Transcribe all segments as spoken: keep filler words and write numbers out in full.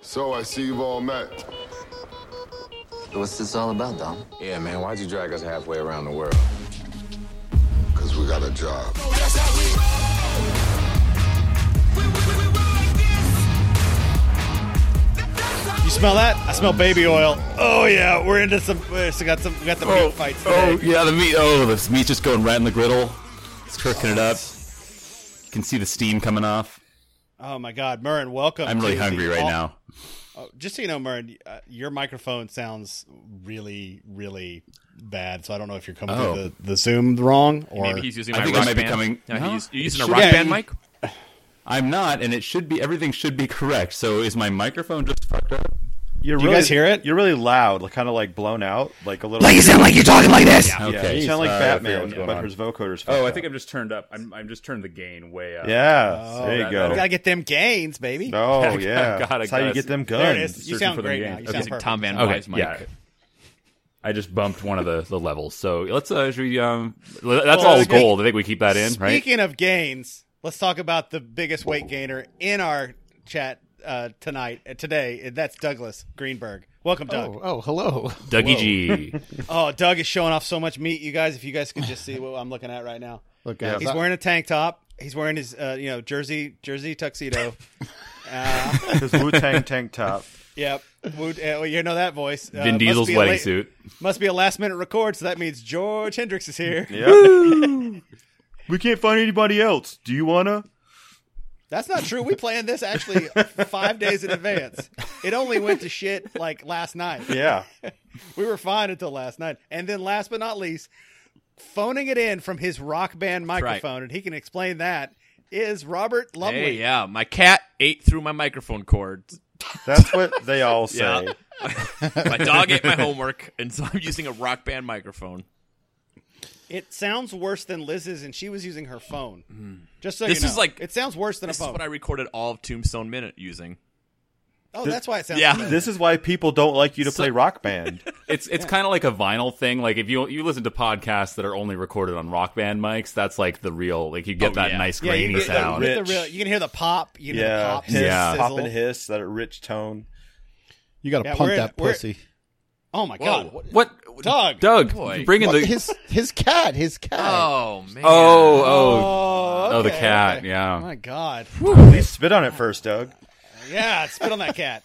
So I see you've all met. What's this all about, Dom? Yeah, man, why'd you drag us halfway around the world? Because we got a job. You smell that? I smell baby oil. Oh yeah, we're into some. We got some. We got the Oh, meat fights today. oh yeah, the meat. Oh, this meat's just going right in the griddle. It's cooking it up. You can see the steam coming off. Oh my God, Murren, welcome. I'm really to hungry the right all- now. Oh, just so you know, Murren, uh, your microphone sounds really, really bad. So I don't know if you're coming Oh. through the, the Zoom wrong or. Maybe he's using I my think I rock might be band. coming- No, No, he's, you're it using a should- rock yeah, band you- mic? I'm not, and it should be. Everything should be correct. So is my microphone just fucked up? You're Do you really, guys hear it? You're really loud, like, kind of like blown out, like a little. Like you sound like you're talking like this. Yeah, Okay. you sound like Uh, Batman, what's going but on? his vocoders. Oh, I think I'm just turned up. I'm I'm just turned the gain way up. Yeah, Oh, there you that- go. You gotta get them gains, baby. Oh I yeah, gotta- that's how you gotta- get them There it guns. is. You Searching sound for the great game. now. You Okay. sound Using perfect. Tom Van Okay, Wy's mic. yeah. I just bumped one of the, the levels. So let's uh, should we um that's Well, all speak- gold. I think we keep that in, right? Speaking of gains, let's talk about the biggest weight gainer in our chat uh, tonight, uh, today. That's Douglas Greenberg. Welcome, Doug. Oh, oh, hello. Dougie G. Oh, Doug is showing off so much meat, you guys. If you guys could just see what I'm looking at right now. Look, guys. He's I- wearing a tank top. He's wearing his, uh, you know, jersey jersey tuxedo. Uh, His Wu Tang tank top. yep. Would- uh, well, you know that voice. Uh, Vin must Diesel's be a wedding late- suit. Must be a last minute record, so that means George Hendricks is here. Yep. We can't find anybody else. Do you wanna? That's not true. We planned this actually five days in advance. It only went to shit like last night. Yeah. We were fine until last night. And then last but not least, phoning it in from his rock band right. microphone, and he can explain that, is Robert Lumley. Hey, yeah, my cat ate through my microphone cord. That's what they all say. Yeah. My dog ate my homework, and so I'm using a rock band microphone. It sounds worse than Liz's, and she was using her phone. Just so This you know. is like- it sounds worse than This a is phone. what I recorded all of Tombstone Minute using. oh, that's why it sounds Yeah. good. This is why people don't like you to play Rock Band. It's it's kind of like a vinyl thing. Like if you you listen to podcasts that are only recorded on Rock Band mics, that's like the real. Like you get Oh, that yeah. nice Yeah, you grainy get the- sound. you get the Rich. real- you can hear the pop. You can hear the Yeah, pop. hiss, Yeah. pop sizzle. and hiss, that rich tone. You got to Yeah, pump we're- that we're- pussy. Oh, my Whoa. God. What- What, Doug. Doug, Boy. bringing What, the his his cat, his cat. Oh, man. oh oh Oh, oh the okay, cat. okay. Yeah. Oh, my God. At least spit on it first, Doug. Yeah, spit on that cat.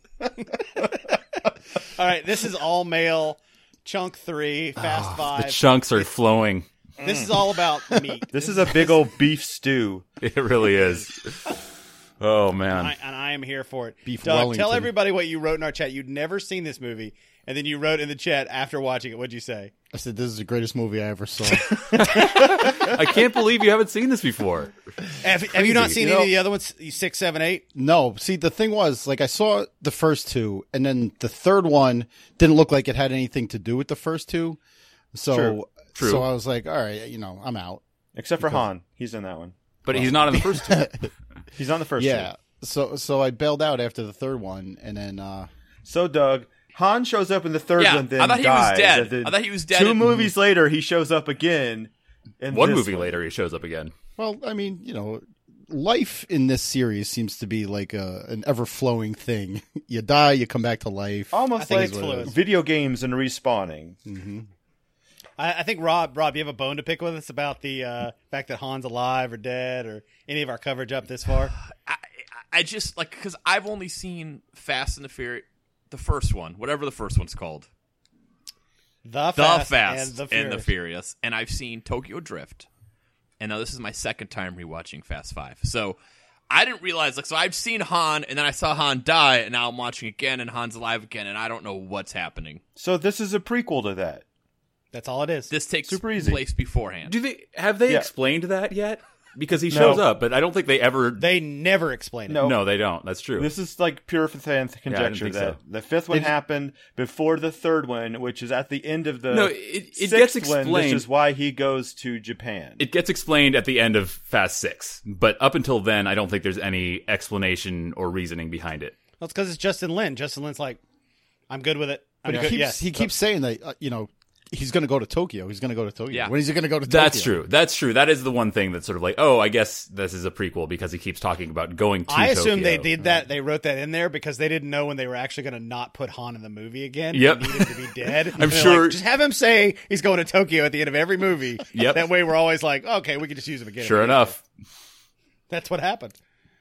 All right, this is all male, chunk three, fast The five. chunks are flowing. This is all about meat. This is a big old beef stew. It really is. Oh and, man. I, and I am here for it. Beef Doug, Wellington. tell everybody what you wrote in our chat. You'd never seen this movie, and then you wrote in the chat after watching it. What'd you say? I said, this is the greatest movie I ever saw. I can't believe you haven't seen this before. Have, have you not seen You any know- of the other ones? Six, seven, eight? No, see, the thing was, like, I saw the first two, and then the third one didn't look like it had anything to do with the first two. So, True. True. so I was like, all right, you know, I'm out. Except for Han. He's in that one. But he's not in the first two. He's on the first Yeah. two. So, so I bailed out after the third one, and then, uh, So, Doug, Han shows up in the third Yeah, one, then I thought he dies. was dead. And then I thought he was dead Two in- movies later, he shows up again. In One this movie one. later, he shows up again. well, I mean, you know, life in this series seems to be like a, an ever flowing thing. You die, you come back to life. I Almost think like it's fluid. video games and respawning. I, I think, Rob, Rob, you have a bone to pick with us about the uh, fact that Han's alive or dead or any of our coverage up this far? I, I just, like, because I've only seen Fast and the Furious, the first one, whatever the first one's called. The The Fast, Fast and the and Furious. the Furious. And I've seen Tokyo Drift. And now this is my second time rewatching Fast Five. So I didn't realize, like, so I've seen Han, and then I saw Han die, and now I'm watching again, and Han's alive again, and I don't know what's happening. So this is a prequel to that. That's all it is. This takes Super easy. place beforehand. Do they have they Yeah. explained that yet? Because he No. shows up, but I don't think they ever. They never explain it. No. No, they don't. That's true. This is like pure fan conjecture think that so. the fifth one Did- happened before the third one, which is at the end of the No, it- it sixth gets one, explained. which is why he goes to Japan. It gets explained at the end of Fast Six, but up until then, I don't think there's any explanation or reasoning behind it. Well, it's because it's Justin Lin. Justin Lin's like, I'm good with it. I'm But he good. keeps Yes. he keeps saying that uh, you know he's going to go to Tokyo. He's going to go to Tokyo. Yeah. When is he going to go to Tokyo? That's true. That's true. That is the one thing that's sort of like, oh, I guess this is a prequel because he keeps talking about going to I Tokyo. assume they did that. They wrote that in there because they didn't know when they were actually going to not put Han in the movie again. Yep. They needed to be dead. I'm They're sure- like, just have him say he's going to Tokyo at the end of every movie. Yep. That way we're always like, okay, we can just use him again. Sure enough. That's what happened.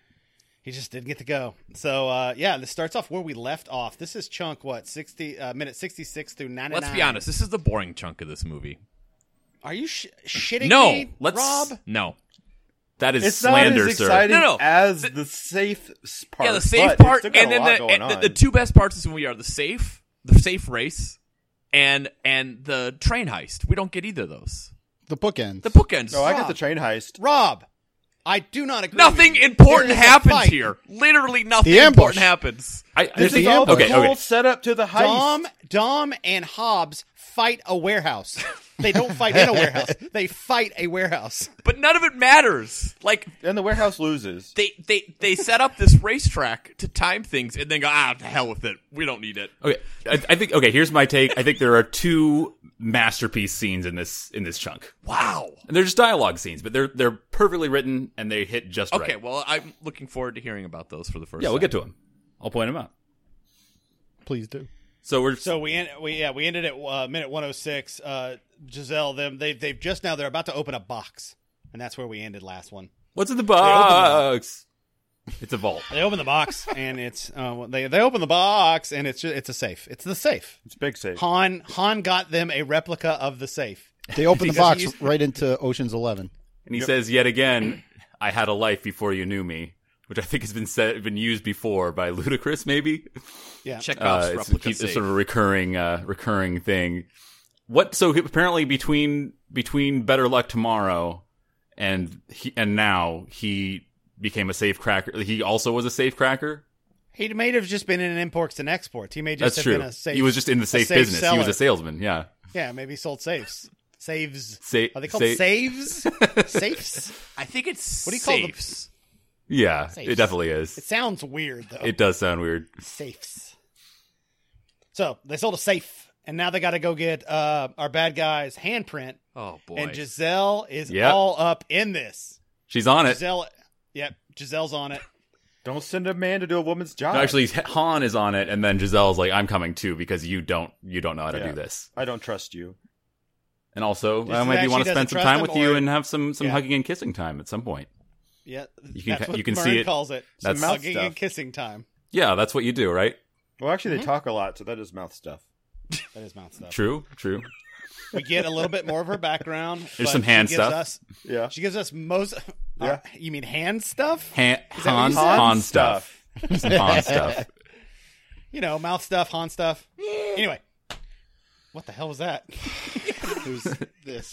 He just didn't get to go. So, uh, yeah, this starts off where we left off. This is chunk, what, sixty uh, minute sixty-six through ninety-nine. Let's be honest. This is the boring chunk of this movie. Are you sh- shitting No, me, let's- Rob? No. That is It's slander, not as sir. exciting No, no. as the, safe s- part. Yeah, the safe but part, it's still and got a then lot the, going and the, on. the two best parts of this movie are the safe, the safe race, and and the train heist. We don't get either of those. The bookends. The bookends. Oh, I got the train heist. Rob, I do not agree. Nothing with you. important There is a happens fight. here. Literally nothing The ambush. important happens. I, This there's is the all the okay, whole okay. setup to the heist. Dom, Dom, and Hobbs fight a warehouse. They don't fight in a warehouse. They fight a warehouse. But none of it matters. Like And the warehouse loses. they they they set up this racetrack to time things and then go, ah, to hell with it. We don't need it. Okay, I, I think. Okay, here's my take. I think there are two masterpiece scenes in this in this chunk. Wow. And they're just dialogue scenes, but they're they're perfectly written and they hit just Okay, right. well, I'm looking forward to hearing about those for the first Yeah, time. we'll get to them. I'll point them out. Please do. So we're So we end, we yeah we ended at uh, minute one oh six. Uh, Giselle, them they they've just now they're about to open a box, and that's where we ended last one. what's in the box? It's a vault. They open the box and it's uh, they they open the box and it's just, it's a safe. It's the safe. It's big safe. Han Han got them a replica of the safe. They open the Because box he's- right into Ocean's Eleven. And he says yet again, "I had a life before you knew me," which I think has been said, been used before by Ludacris, maybe. Yeah. Chekhov's Uh, it's, replica it's safe. sort of a recurring, uh, recurring thing. What? So he- apparently, between between Better Luck Tomorrow and he, and now, he became a safe cracker. He also was a safe cracker. He may have just been in imports and exports. He may just That's have true. been a safe. he was just in the a safe, safe business. He was seller. a salesman. Yeah. Yeah, maybe he sold safes. Saves. Sa- Are they called sa- saves? Safes? I think it's What do you call them? safes. Yeah, Safes. it definitely is. It sounds weird though. It does sound weird. Safes. So they sold a safe, and now they got to go get uh, our bad guy's handprint. Oh boy. And Giselle is Yep. all up in this. She's on it. Giselle, yep, Giselle's on it. Don't send a man to do a woman's job. No, actually, Han is on it, and then Giselle's like, "I'm coming too because you don't you don't know how to Yeah. do this." I don't trust you. And also, Just I that maybe she want to doesn't spend some trust time him, with you or- and have some some Yeah. hugging and kissing time at some point. Yeah, You can- that's what you can Mern see it. calls it. That's- Some mouth hugging stuff. and kissing time. Yeah, that's what you do, right? Well, actually, Mm-hmm. they talk a lot, so that is mouth stuff. That is mouth stuff. True, true. We get a little bit more of her background. There's but some hand she gives stuff. Us, Yeah. she gives us most. Yeah. Uh, you mean hand stuff? Han, that what Han, you Han, said? Han stuff. Some Han stuff. You know, mouth stuff, Han stuff. Anyway, what the hell was that? Who's this?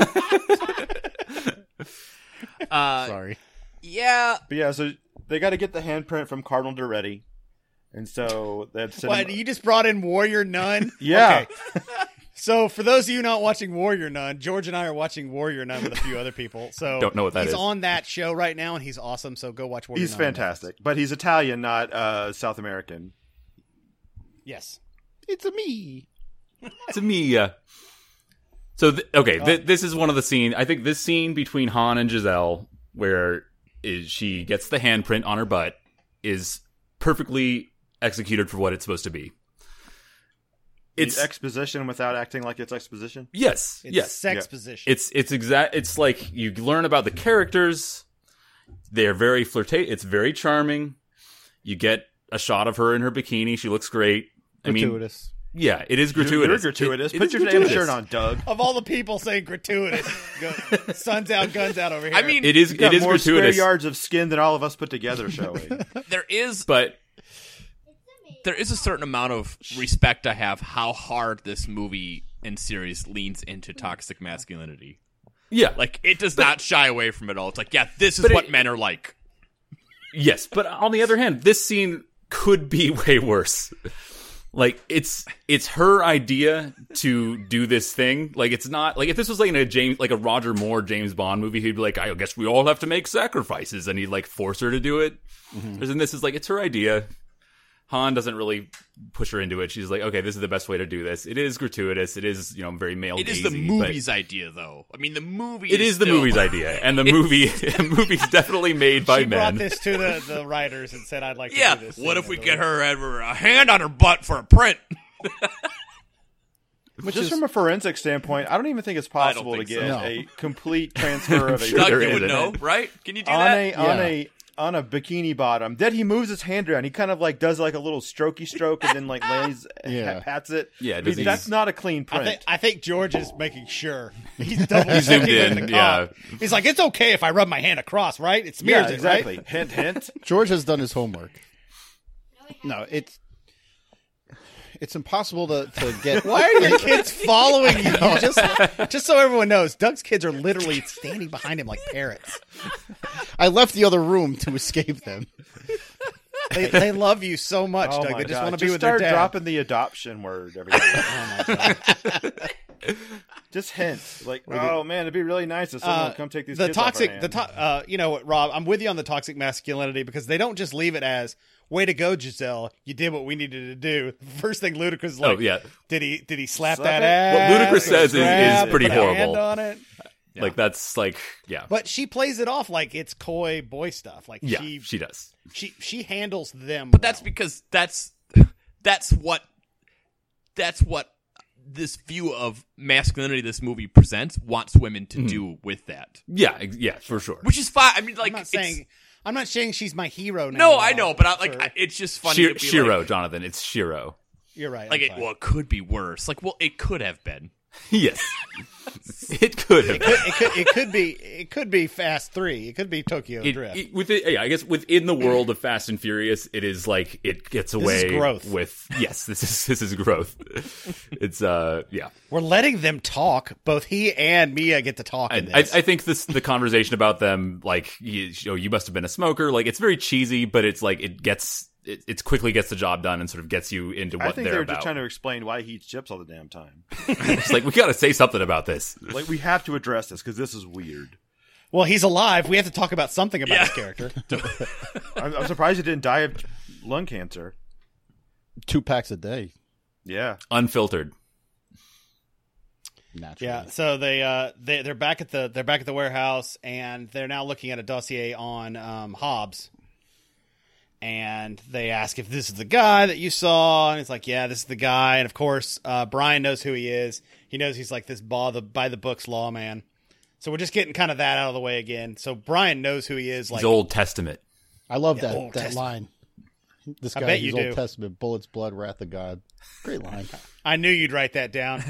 uh, Sorry. yeah. But yeah, so they got to get the handprint from Cardinal Duretti. And so they had to send What, him- you just brought in Warrior Nun? Yeah. Okay. So for those of you not watching Warrior Nun, George and I are watching Warrior Nun with a few other people. So Don't know what that he's is. on that show right now, and he's awesome. So go watch Warrior He's Nun. fantastic. But he's Italian, not uh, South American. Yes. It's a me. It's a me. Uh, so th- okay, th- this is one of the scene. I think this scene between Han and Giselle, where is she gets the handprint on her butt, is perfectly executed for what it's supposed to be. It's It's exposition without acting like it's exposition. yes, It's yes. sex Yeah. position. It's it's exact. It's like you learn about the characters. They're very flirtate. It's very charming. You get a shot of her in her bikini. She looks great. I mean, Gratuitous. yeah, it is You're gratuitous. gratuitous. It- it Put is your damn gratuitous. shirt on, Doug. Of all the people saying gratuitous, go, sun's out, guns out over here. I mean, It is. You got It is more square gratuitous. yards of skin than all of us put together, shall we? there is But there is a certain amount of respect I have how hard this movie and series leans into toxic masculinity. yeah, Like it does not shy away from it all. It's like, yeah, this is But what it- men are like. yes. But on the other hand, this scene could be way worse. Like it's it's her idea to do this thing. Like it's not like if this was like in a James like a Roger Moore James Bond movie, he'd be like, I guess we all have to make sacrifices, and he'd like force her to do it. Whereas in this is like it's her idea. Han doesn't really push her into it. She's like, okay, this is the best way to do this. It is gratuitous. It is, you know, very male. It is the movie's idea, though. I mean, the movie. It is, is the still... movie's idea, and the movie, the movie's definitely made by she men. Brought this to the, the writers and said, "I'd like to yeah. do this." What if we get her ever a hand on her butt for a print? Which Just is, from a forensic standpoint, I don't even think it's possible to get so. no. a complete transfer of a. Doug, you would know, right? Can you do on that? A, yeah. On a on a bikini bottom. Then he moves his hand around. He kind of like does like a little strokey stroke and then like lays yeah. pats it. Yeah, I mean, that's not a clean print. I think, I think George is making sure he's double He's zoomed checking in. the Yeah, he's like, it's okay if I rub my hand across, right? It smears yeah, it, exactly. right? Hint, hint. George has done his homework. No, it's it's impossible to, to get. Why are your kids following you? You just just so everyone knows, Doug's kids are literally standing behind him like parrots. I left the other room to escape them. They they love you so much, Oh Doug. my They just God. want to be Just with their start dad. dropping the adoption word every day. Oh my God. Just hint, like, oh man, it'd be really nice if someone Uh, would come take these the kids toxic, off our the hands. to, uh, you know what, Rob? I'm with you on the toxic masculinity because they don't just leave it as "way to go, Giselle. You did what we needed to do." First thing Ludacris is like, Oh, yeah. did he did he slap, Slap that it? ass? What Ludacris Or says is- is grab, pretty put a hand horrible. on it. like that's like, yeah, But she plays it off like it's coy boy stuff. Like yeah, she, she does. she she handles them. But that's well. because that's that's what that's what this view of masculinity this movie presents wants women to do with that, Yeah, ex- yeah, for sure. which is fine. I mean, like, I'm not it's, saying I'm not saying she's my hero now. no, I know, but I, like, For- I, it's just funny. Shir- to be Shiro, like, Jonathan, it's Shiro. you're right. like I'm it, fine. well, it could be worse. Like, well, it could have been. Yes, it could have. it, could, it could it could be it could be Fast Three. It could be Tokyo It, Drift. it, with it, yeah, I guess within the world of Fast and Furious, it is like it gets away growth. with. Yes, this is this is growth. It's uh, yeah. We're letting them talk. Both he and Mia get to talk. In I, I, this. I think this the conversation about them, like you, you know, you must have been a smoker. Like it's very cheesy, but it's like it gets it, it quickly gets the job done and sort of gets you into what I think they're they were about. just trying to explain why he eats chips all the damn time. It's like we got to say something about this. Like, we have to address this because this is weird. Well, he's alive. We have to talk about something about Yeah. his character. I'm, I'm surprised he didn't die of lung cancer. Two packs a day, Yeah. Unfiltered. naturally. Yeah. So they uh they they're back at the they're back at the warehouse and they're now looking at a dossier on um, Hobbs. And they ask if this is the guy that you saw, and it's like, yeah, this is the guy. And of course, uh, Brian knows who he is. He knows he's like this by the by the books lawman. So we're just getting kind of that out of the way again. So Brian knows who he is. Like He's Old Testament. I love Yeah, that Old that Testament. line. This I guy, bet he's you Old do. Testament, bullets, blood, wrath of God. Great line. I knew you'd write that down.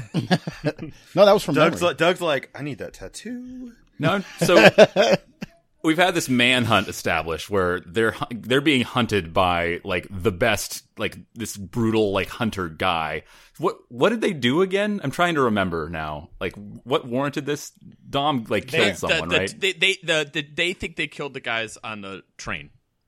No, that was from Doug's memory. like, Doug's like, I need that tattoo. No, so we've had this manhunt established where they're hu- they're being hunted by like the best, like this brutal like hunter guy. What what did they do again? I'm trying to remember now. Like what warranted this? Dom like They- killed The- someone, the- right? They, they, the, the, they think they killed the guys on the train.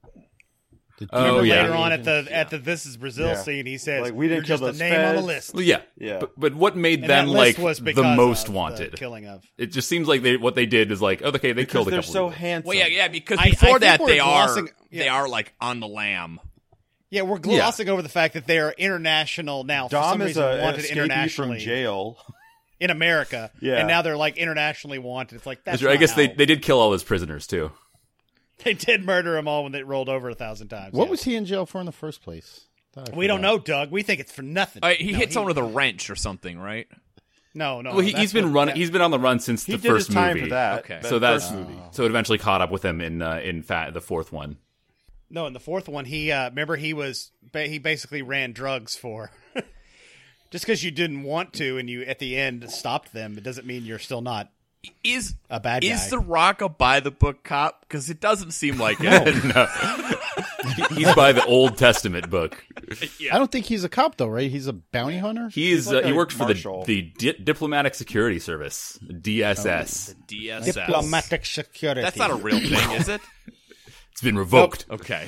The Oh, Remember yeah. later on at the at the This Is Brazil Yeah. scene, he says, Like, we didn't "You're kill just a those name on the feds." list." Well, yeah, Yeah. But, but what made And them that list like was the because most of wanted? the killing of. It just seems like they what they did is like, oh, okay, they Because killed a they're couple. so people. handsome. Well, yeah, yeah, because I- I before think that we're they are glossing- they yeah. are like on the lam. Yeah, we're glossing over the fact that they are international now. For Dom some is reason, a, an wanted escapee internationally from jail. in America, Yeah. and now they're like internationally wanted. It's like that's. That's right. I not guess they, how- they did kill all his prisoners too. they did murder them all when they rolled over a thousand times. What yeah. was he in jail for in the first place? Thought I We don't forgot. know, Doug. We think it's for nothing. Uh, he No, hit someone with a wrench or something, right? No, no. Well, he, that's he's been what- running. that- He's been on the run since He the did first his time movie. for that. Okay. that So that's first movie. so it eventually caught up with him in uh, in fat the fourth one. No, in the fourth one, he uh, remember he was ba- he basically ran drugs for. Just because you didn't want to, and you at the end stopped them, it doesn't mean you're still not Is a bad guy. is the Rock a by the book cop? Because it doesn't seem like it. No. He- he's by the Old Testament book. I don't think he's a cop though, right? He's a bounty hunter. He is like uh, he a worked for marshal. the the Di- Diplomatic Security Service, D S S. D S S. diplomatic security? That's not a real thing, is it? It's been revoked. Okay.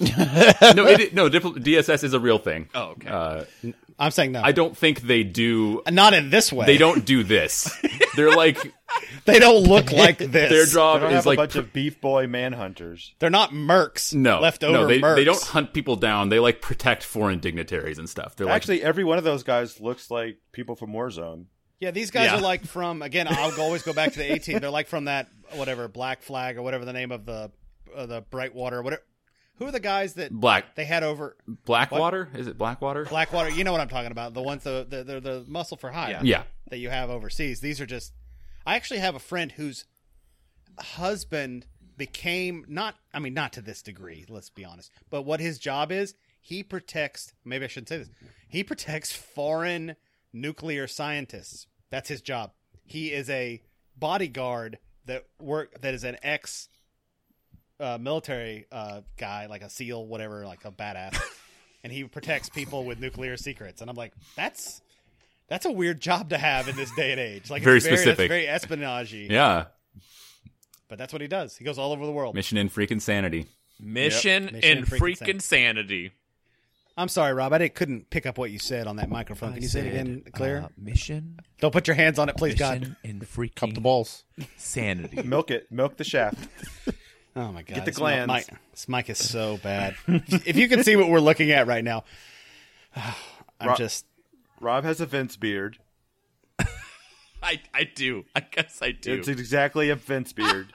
No, it, no, Dipl- D S S is a real thing. Oh, okay. Uh, I'm saying no. I don't think they do. Not in this way. They don't do this. They're like They don't look like this. Their They job don't is have like a bunch of beef boy manhunters. They're not mercs. no, leftover no, they, mercs. they don't hunt people down. They like protect foreign dignitaries and stuff. They're like, Actually, every one of those guys looks like people from Warzone. Yeah, these guys Yeah. are like from, again, I'll always go back to the A-Team. They're like from that, whatever, Black Flag or whatever the name of the uh, the Brightwater. Whatever. Who are the guys that Black they had over Blackwater. Is it Blackwater? Blackwater? You know what I'm talking about. The ones, the, the, the, the muscle for hire Yeah. that you have overseas. These are just, I actually have a friend whose husband became, not, I mean, not to this degree, let's be honest, but what his job is, he protects, maybe I shouldn't say this, he protects foreign nuclear scientists. That's his job. He is a bodyguard that work that is an ex uh, military uh, guy, like a SEAL, whatever, like a badass, and he protects people with nuclear secrets. And I'm like, that's that's a weird job to have in this day and age. Like, Very it's very specific. That's very espionage-y. Yeah. But that's what he does. He goes all over the world. Mission in freaking sanity. Mission, Mission in in freaking freaking sanity. I'm sorry, Rob. I didn't, couldn't pick up what you said on that microphone. Can you say it again, clear? Uh, mission, Don't put your hands on it, please, God. mission in freaking Cup the balls. sanity. Milk it. Milk the shaft. Oh my God! Get the This glands. mic, this mic is so bad. If you can see what we're looking at right now, I'm Ro- just. Rob has a Vince beard. I, I do. I guess I do. It's exactly a Vince beard.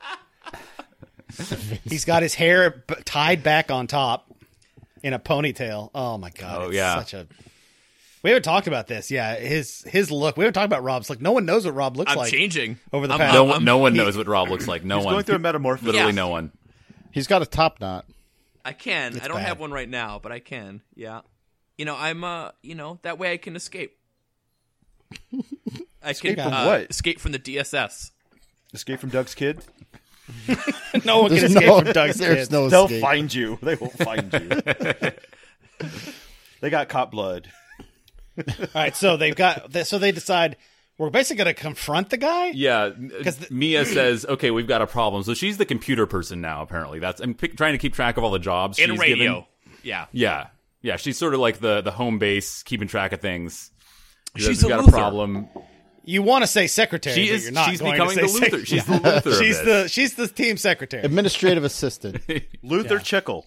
He's got his hair b- tied back on top in a ponytail. Oh my God! Oh, it's yeah. Such a. We haven't talked about this. Yeah, his his look. We haven't talked about Rob's look. No one knows what Rob looks I'm like changing. over the I'm- past. No I'm- one, no one knows what Rob looks like. No He's one. going through a metamorphosis. Literally Yeah. no one. He's got a top knot. I can. It's I don't bad. have one right now, but I can. Yeah. You know, I'm. Uh, you know, that way I can escape. I Escape can from uh, what? escape from the D S S. Escape from Doug's kid? No one can There's escape no, from Doug's there's kids. no They'll escape. find you. They will find you. They got cop blood. All right, so they've got. So they decide we're basically going to confront the guy. Yeah, the- Mia says, "Okay, we've got a problem." So she's the computer person now. Apparently, that's I'm pick, trying to keep track of all the jobs In she's radio. given. Yeah. Yeah, yeah. She's sort of like the the home base, keeping track of things. She She's says, a "We've got Luther." a problem. You want to say secretary? She but is. You're not She's going becoming to the say Luther. sec- She's the Luther. of She's this. the she's the team secretary. Administrative assistant. Luther Chickle.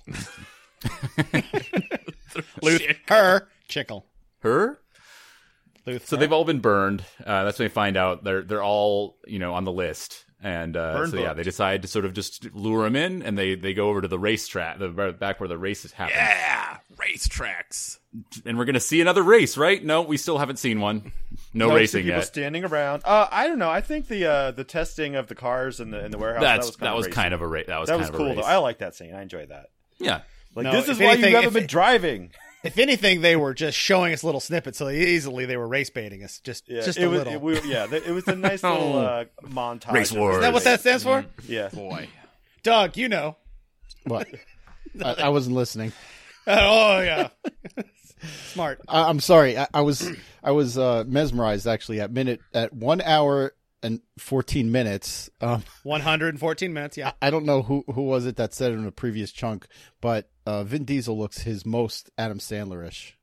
Luth, her Chickle. her. Luth, So they've all been burned. Uh, that's when they find out they're they're all you know on the list, and uh, Burn so yeah, book. they decide to sort of just lure him in, and they, they go over to the racetrack, the back where the races happen, Yeah. Racetracks. and we're gonna see another race, right? No, we still haven't seen one. No No, racing people yet. standing around. Uh, I don't know. I think the uh, the testing of the cars in the in the warehouse That's that was kind that of was racing. kind of a race. That was that kind was of a cool race. though. I like that scene. I enjoyed that. yeah. Like No, this is if why anything- you haven't if been it- driving. If anything, they were just showing us little snippets, so easily they were race baiting us. Just Yeah, just it a was. little. It, we, yeah, th- it was a nice little uh, montage. Race of wars. Is that what that stands for? Yeah. Boy. Doug, you know. What? I, I wasn't listening. Oh yeah, smart. I, I'm sorry. I, I was I was uh, mesmerized actually at minute at one hour and fourteen minutes. Um, one hundred fourteen minutes. Yeah, I don't know who who was it that said it in a previous chunk, but uh, Vin Diesel looks his most Adam Sandler-ish.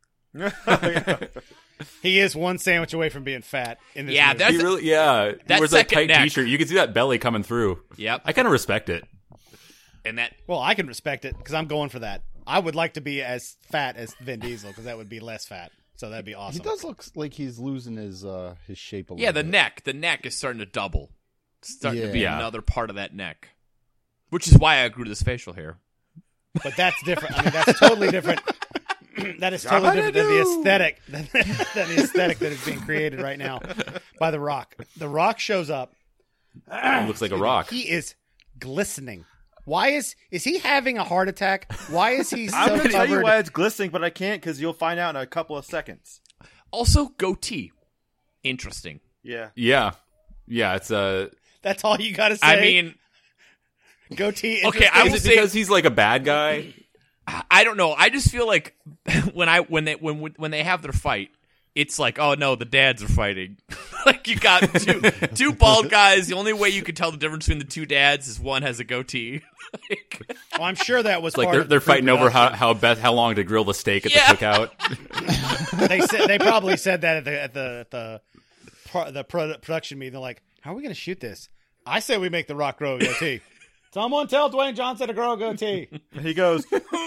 he is one sandwich away from being fat. In this Yeah, movie. that's- He really, yeah. He that wears that second tight neck. T-shirt. You can see that belly coming through. Yep. I kind of respect it. And that well, I can respect it because I'm going for that. I would like to be as fat as Vin Diesel because that would be less fat. So that'd be awesome. He does look like he's losing his uh, his shape a little Yeah, the bit. neck. The neck is starting to double. It's starting to be Yeah. another part of that neck. Which is why I grew this facial hair. But that's different. I mean, that's totally different. That is totally different than the aesthetic than, than the aesthetic that is being created right now by The Rock. The Rock shows up. He looks like a rock. He is glistening. Why is is he having a heart attack? Why is he so I'm going to tell you covered? why it's glistening, but I can't because you'll find out in a couple of seconds. Also, goatee. Interesting. Yeah. Yeah, yeah. It's a. That's all you got to say. I mean, goatee. Okay, I Is will it say- because he's like a bad guy? I don't know. I just feel like when I when they when when they have their fight, it's like, oh no, the dads are fighting. Like you got two two bald guys. The only way you can tell the difference between the two dads is one has a goatee. Like, Well, I'm sure that was Like part they're of they're the fighting over how pre-production. how best how long to grill the steak at Yeah. the cookout. They said they probably said that at the at the at the pro, the pro, production meeting. They're like, "How are we going to shoot this? I say we make The Rock grow a goatee. Someone tell Dwayne Johnson to grow a goatee. He goes,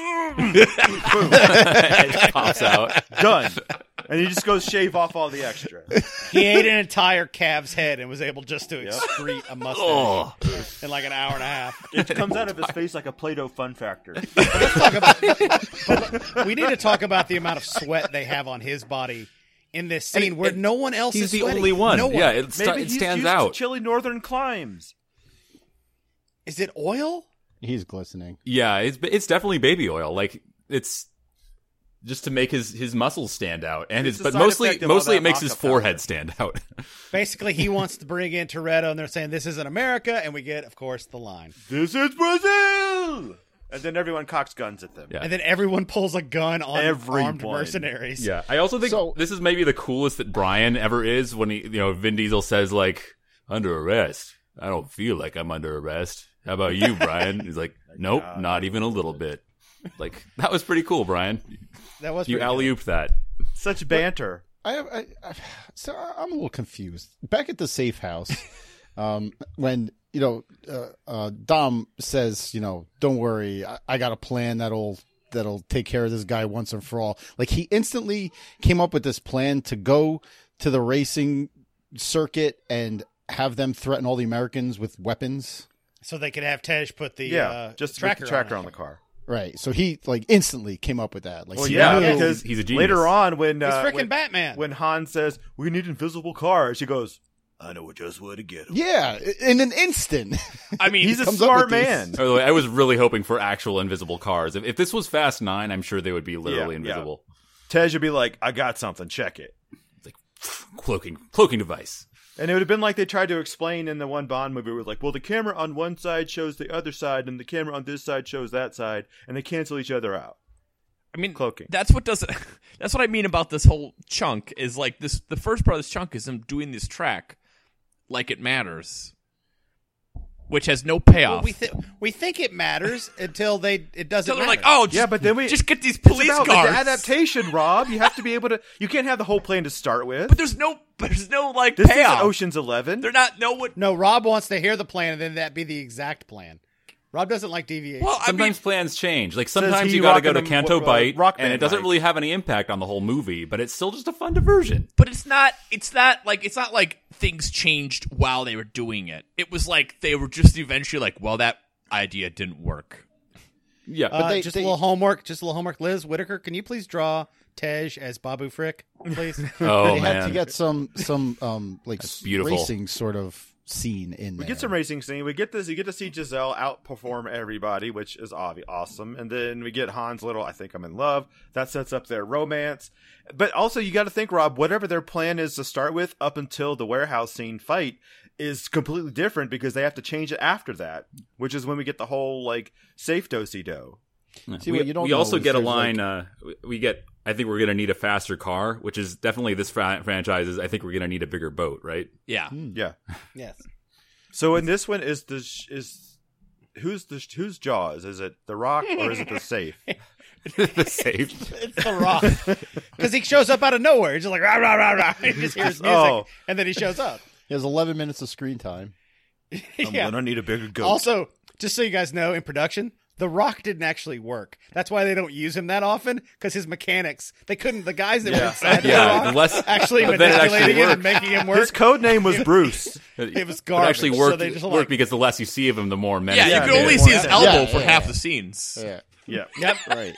It pops out. done. And he just goes shave off all the extra. He ate an entire calf's head and was able just to excrete a mustache in like an hour and a half. It comes out of his face like a Play-Doh Fun Factor. Let's talk about. We need to talk about the amount of sweat they have on his body in this scene, And- where and no one else He's is the sweating. only one. No one. Yeah, it, sta- Maybe it he's stands used out. to chilly northern climes. Is it oil? He's glistening. Yeah, it's it's definitely baby oil. Like it's just to make his, his muscles stand out, and It's his a but side mostly effect of all mostly that it makes his maca powder. forehead stand out. Basically, he wants to bring in Toretto, and they're saying this isn't America, and we get, of course, the line. This is Brazil! And then everyone cocks guns at them. Yeah. And then everyone pulls a gun on Everyone. armed mercenaries. Yeah, I also think So- this is maybe the coolest that Brian ever is when he, you know, Vin Diesel says like, "Under arrest." I don't feel like I'm under arrest. How about you, Brian? He's like, "Nope, not even a little bit." Like that was pretty cool, Brian. That was You pretty good. alley ooped that. Such banter. I, I, I so I'm a little confused. Back at the safe house, um, when you know uh, uh, Dom says, you know, don't worry, I, I got a plan that'll that'll take care of this guy once and for all. Like he instantly came up with this plan to go to the racing circuit and have them threaten all the Americans with weapons. So they could have Tej put the Yeah, uh, just to put tracker, the tracker on, on it. the car. Right. So he like instantly came up with that. Like, Well, he yeah, knew- because he's a genius. later on when He's uh, freaking when, Batman. when Han says we need invisible cars, she goes, "I know just where to get them." yeah, in an instant. I mean, He's a comes up smart with these- man. By the way, I was really hoping for actual invisible cars. If, if this was Fast Nine, I'm sure they would be literally Yeah, yeah. invisible. Tej would be like, "I got something. Check it." Cloaking, cloaking device. And it would have been like they tried to explain in the one Bond movie, where it was like, well, the camera on one side shows the other side, and the camera on this side shows that side, and they cancel each other out. I mean, Cloaking. That's what does. That's what I mean about this whole chunk. Is like this. The first part of this chunk is him doing this track, like it matters, which has no payoff. Well, we th- we think it matters until they it doesn't. so they're matter. like, oh, just, Yeah, but then we just get these It's police about cars. the adaptation, Rob. You have to be able to. You can't have the whole plan to start with. But there's no, there's no like This payoff. is Ocean's Eleven. They're not no what. No, Rob wants to hear the plan, and then that be the exact plan. Rob doesn't like deviation. Well, I mean, Sometimes plans change. Like sometimes he you got to rocking go to them, Canto uh, Bite, Rock and Band it doesn't night. really have any impact on the whole movie, but it's still just a fun diversion. but it's not. It's not like it's not like things changed while they were doing it. It was like they were just eventually like, well, that idea didn't work. Yeah, Uh, they- just they- a little homework. Just a little homework. Liz Whitaker, can you please draw Tej as Babu Frick, please? oh they had man, to get some some um like That's beautiful. racing sort of scene in We there. get some racing scene. We get this. You get to see Giselle outperform everybody, which is obvi- awesome. And then we get Han's little "I think I'm in love." That sets up their romance. But also, you got to think, Rob. Whatever their plan is to start with, up until the warehouse scene fight, is completely different because they have to change it after that, which is when we get the whole like safe do-si do. See, we, what you don't we know also is get a there's, line. like- uh, we- we get. I think we're gonna need a faster car, which is definitely this fra- franchise. Is I think we're gonna need a bigger boat, right? Yeah. Yeah. Yes. So in this one, is the sh- is who's the sh- who's Jaws? Is it the Rock or is it the safe? the safe. It's The Rock. Because he shows up out of nowhere. He's just like, rah, rah, rah, rah. He just hears music, Oh. and then he shows up. He has eleven minutes of screen time. I'm Yeah. gonna need a bigger goat. Also, just so you guys know, in production, The Rock didn't actually work. That's why they don't use him that often, because his mechanics, they couldn't, the guys that were inside Yeah, The Rock unless- actually but then it actually manipulating him worked. and making him work. his code name was Bruce. It was It garbage. actually so worked. they just worked like, because the less you see of him, the more men. Yeah, Yeah, you can man. only see his Yeah, elbow yeah, for yeah. half the scenes. Yeah. Yeah. yep. Right.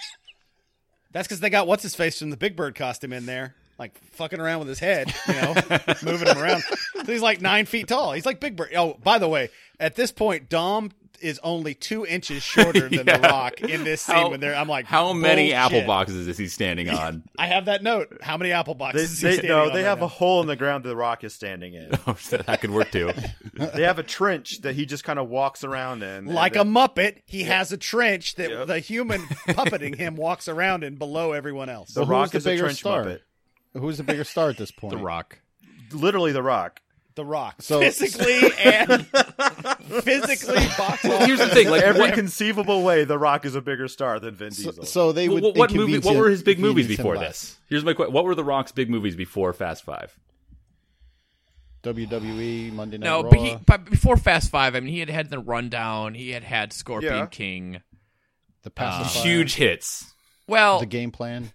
That's because they got what's his face from the Big Bird costume in there, like fucking around with his head, you know, moving him around. So he's like nine feet tall. He's like Big Bird. Oh, by the way, at this point, Dom is only two inches shorter than Yeah. The Rock in this scene. How- when they're, I'm like, How many bullshit. apple boxes is he standing on? I have that note. How many apple They, boxes? is he they, standing no, on they right have now? a hole in the ground that the Rock is standing in. Oh, that could work too. They have a trench that he just kind of walks around in. Like a and Muppet, he has a trench that Yep. the human puppeting him walks around in below everyone else. The Well, Rock who's is the a bigger trench star? Muppet. Who's the bigger star at this point? The Rock. Literally the Rock. The Rock, So- physically and physically box Well, here's the thing. Like, Every what, conceivable way, the Rock is a bigger star than Vin So, Diesel. so they would. what, what movie? inconvenience What him- were his big movies inconvenience him before less. this? Here's my question: what were The Rock's big movies before Fast Five? W W E Monday Night No, Raw. but he but before Fast Five, I mean, he had had the Rundown. He had had Scorpion Yeah. King. the pacifier, Huge hits. Well, the game plan.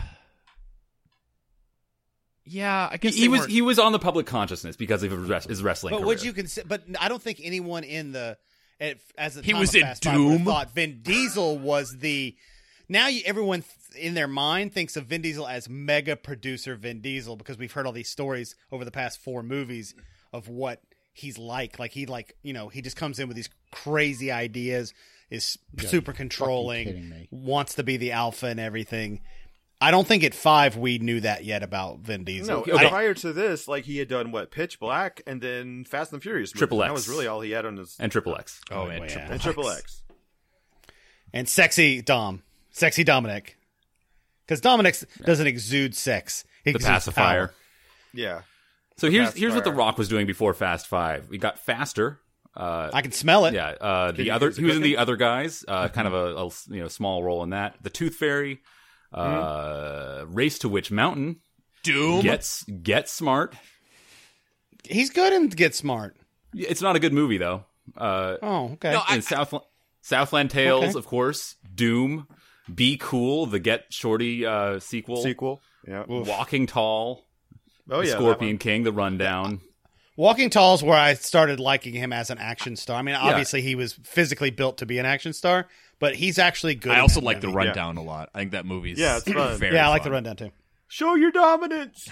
yeah, I He, guess he they was weren't- he was on the public consciousness because of his res- his wrestling But career. would you consider? But I don't think anyone in the at, as a He time was of in Fast Five would have Doom. thought Vin Diesel was the. Now you, everyone th- in their mind thinks of Vin Diesel as mega producer Vin Diesel because we've heard all these stories over the past four movies of what he's like. Like he like you know he just comes in with these crazy ideas, is super kidding controlling, me. wants to be the alpha and everything. I don't think at five we knew that yet about Vin Diesel. No, I don't- prior to this, like he had done what Pitch Black and then Fast and Furious. movies. Triple X. That was really all he had on his and Triple X. Oh, and yeah. Triple and Triple X. and sexy Dom, sexy Dominic, because Dominic doesn't exude sex. He The exudes pacifier. power. Yeah. So here's Fast here's what The Fire. Rock was doing before Fast Five. We got faster. Uh, I can smell it. yeah, uh, the you other use he the was in cooking? the Other Guys, uh, kind of a, a you know small role in that. The Tooth Fairy, uh, Mm-hmm. Race to Witch Mountain, Doom. Gets Get Smart. He's good and Get Smart. It's not a good movie though. Uh, Oh, okay. No, I- and South Southland Tales, Okay. of course. Doom, Be Cool, the Get Shorty uh, sequel. Sequel. Yeah. Walking Tall, Oh the yeah. that Scorpion one. King, The Rundown. Walking Tall's where I started liking him as an action star. I mean, obviously he was physically built to be an action star, but he's actually good. I in also that like the movie. Rundown a lot. I think that movie's Yeah, it's fun. very Yeah, I like the fun. Rundown too. Show your dominance.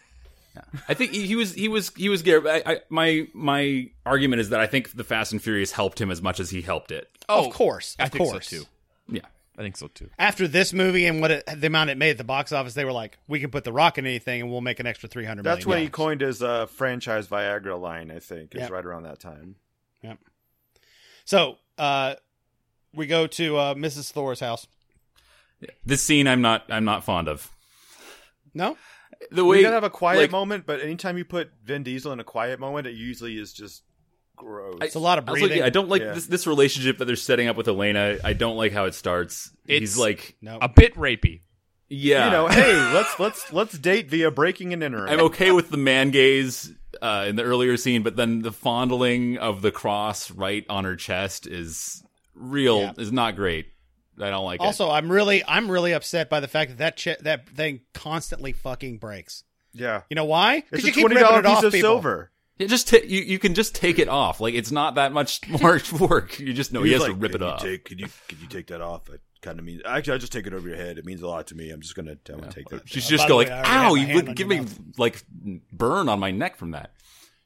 I think he he was he was he was. I, I, my my argument is that I think the Fast and Furious helped him as much as he helped it. Oh, of course, I of think course. so too. Yeah, I think so too. After this movie and what it, the amount it made at the box office, they were like, "We can put The Rock in anything, and we'll make an extra three hundred million." That's when he dollars. coined his uh, franchise Viagra line. I think is Yep. right around that time. Yep. So uh, we go to uh, Missus Thor's house. this scene I'm not I'm not fond of. No, The We way gotta have a quiet like, moment, but anytime you put Vin Diesel in a quiet moment, it usually is just gross. it's a lot of I, was breathing. like, yeah, I don't like Yeah. this this relationship that they're setting up with Elena. I don't like how it starts. It's- He's like, no. A bit rapey. yeah, you know, hey, let's let's let's date via breaking and entering. I'm okay with the man gaze uh, in the earlier scene, but then the fondling of the cross right on her chest is real. Yeah. Is not great. I don't like it. Also, I'm really, I'm really upset by the fact that that chi- that thing constantly fucking breaks. Yeah, You know why? it's you a keep twenty ripping dollar it off piece of people. silver. Yeah, just ta- you you can just take it off. Like it's not that much more work. You just know he He's has to like, rip it "Can you off. Take, could you could you take that off? It kind of means actually I just take it over your head. It means a lot to me. I'm just gonna tell him to take that. She's Uh, just by go the like, way, I already have "Ow! my You hand would on give your me mouth." like burn on my neck from that."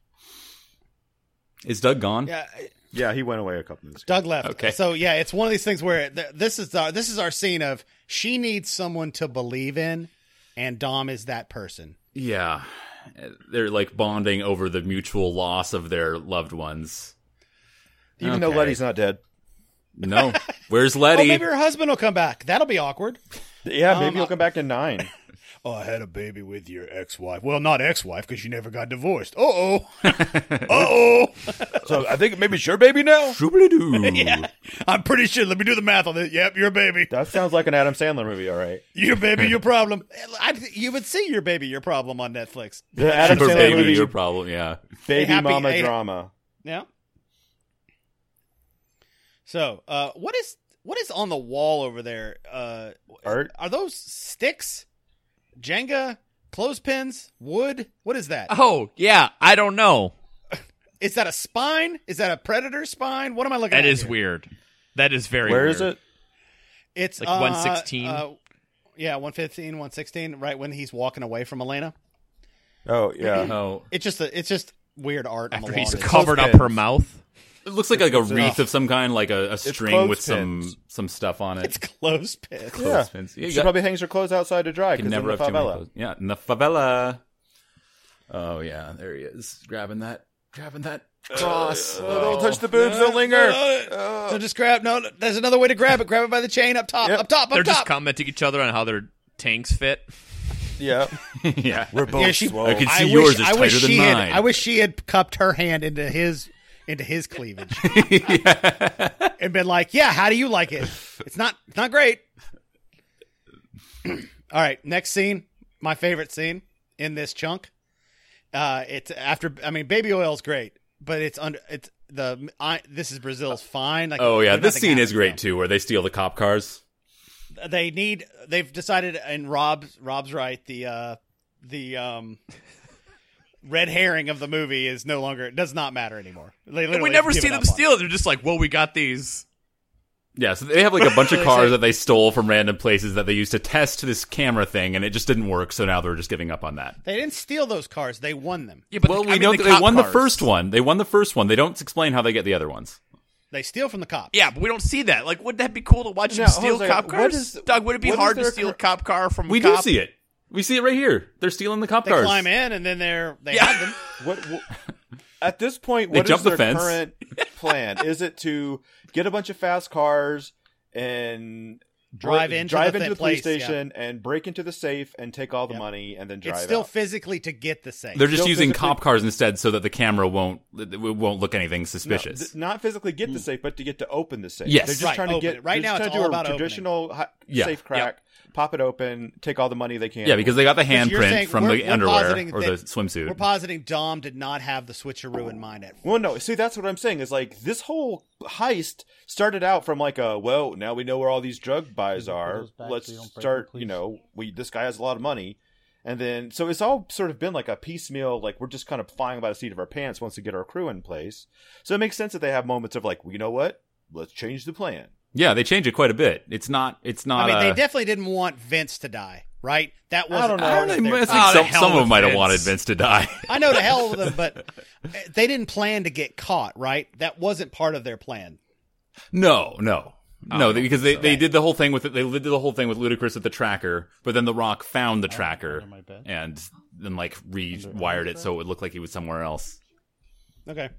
Is Doug gone? Yeah, Yeah, he went away a couple minutes ago. Doug left. Okay. So yeah, it's one of these things where th- this is our this is our scene of she needs someone to believe in, and Dom is that person. Yeah, they're like bonding over the mutual loss of their loved ones. Even though Okay. Letty's not dead. No, where's Oh, Letty? maybe her husband will come back. That'll be awkward. Yeah, maybe Um, he'll come back in nine. Oh, I had a baby with your ex-wife. Well, not ex-wife because you never got divorced. Uh oh. uh oh. So I think maybe it's your baby now. Shooby-doo. Yeah, I'm pretty sure. Let me do the math on this. Yep, your baby. That sounds like an Adam Sandler movie. All right. Your baby, your problem. I, you would see your baby, your problem on Netflix. The Adam Super Sandler baby, movie, your problem. Yeah. baby Happy- mama a- drama. Yeah. So, uh, what is what is on the wall over there? Uh, Art? Are those sticks? Jenga? Clothespins? Wood? What is that? Oh yeah, I don't know. Is that a spine? Is that a predator spine? What am I looking at? That is here? weird. That is very. Where weird. is it? It's Like uh, one sixteen? Uh, yeah, one fifteen, one sixteen. Right when he's walking away from Elena. Oh yeah. Oh, It's just a, it's just weird art. on After the wall. he's It's- covered up clothespins. her mouth. it looks like like a It's- wreath of some kind, like a, a string with some clothespins. some stuff on it. It's clothespins. Yeah. Clothespins. Yeah, you She got- probably hangs her clothes outside to dry can because never in the have too many favela. clothes. Yeah, in the favela. Oh yeah, there he is, grabbing that, grabbing that cross. Oh, don't touch the boobs. Don't linger. So just grab. No, there's another way to grab it. Grab it by the chain up top. Yep. Up top. Up They're top. just commenting each other on how their tanks fit. Yeah. yeah, We're both Yeah, she- swole. I can I see wish, yours is I wish tighter than she mine. had. I wish she had cupped her hand into his into his cleavage and been like, "Yeah, how do you like it? It's not it's not great." All right, next scene. My favorite scene in this chunk Uh, it's after. I mean, baby oil is great, but it's under. It's the. I, this is Brazil's fine. Like, Oh yeah, this nothing scene is happens, great though. too, where they steal the cop cars. They need. They've decided, and Rob's Rob's right. The uh, the um, red herring of the movie is no longer. It does not matter anymore. They And we literally never have see given them up on steal it. They're just like, well, we got these. Yeah, so they have like a bunch of They cars say- that they stole from random places that they used to test this camera thing, and it just didn't work. So now they're just giving up on that. They didn't steal those cars. They won them. Yeah, but Well, the, we I mean, know the that they cop won the cars. first one. They won the first one. They don't explain how they get the other ones. They steal from the cops. Yeah, but we don't see that. Like, wouldn't that be cool to watch Now, them steal Jose, cop what cars? is- Doug, would it be what is hard to their steal cur- a cop car from a We cop? do see it. We see it right here. They're stealing the cop They cars. climb in, and then they're they Yeah. have them. What, what at this point? They What jump is the their fence. current plan? Is it to get a bunch of fast cars and Drive break- into drive the into th- the police place, yeah. station and break into the safe and take all the Yep. money and then drive It's still out? physically to get the safe. They're just Still using physically- cop cars instead, so that the camera won't it won't look anything No, suspicious. th- not physically get the safe, but to get to open the safe. Yes. they're just Right, trying to open get it. Right they're now just it's trying to all do a about traditional hi- Yeah. safe crack, pop it open, take all the money they can. yeah, because they got the Because you're handprint saying- from we're- the we're underwear positing or that- the swimsuit. We're positing Dom did not have the switcheroo in mind at first. Well, no. See, that's what I'm saying. Is like this whole heist started out from like a well, now we know where all these drug buys are. those back Let's so you don't break start. them, You please. know, we this guy has a lot of money, and then so it's all sort of been like a piecemeal. Like we're just kind of flying by the seat of our pants once we get our crew in place. So it makes sense that they have moments of like, well, you know what? Let's change the plan. Yeah, they change it quite a bit. It's not. It's I not. mean, uh, they definitely didn't want Vince to die, right? That wasn't don't know. I part don't of know. their I think plan. Oh, the some, hell some of with them might have Vince. wanted Vince to die. I know the hell with them, but they didn't plan to get caught, right? That wasn't part of their plan. No, no, no, Oh, because they, so- they did the whole thing with it. They did the whole thing with Ludacris at the tracker, but then The Rock found the tracker under my bed. and then like rewired it so it would look like he was somewhere else. Okay.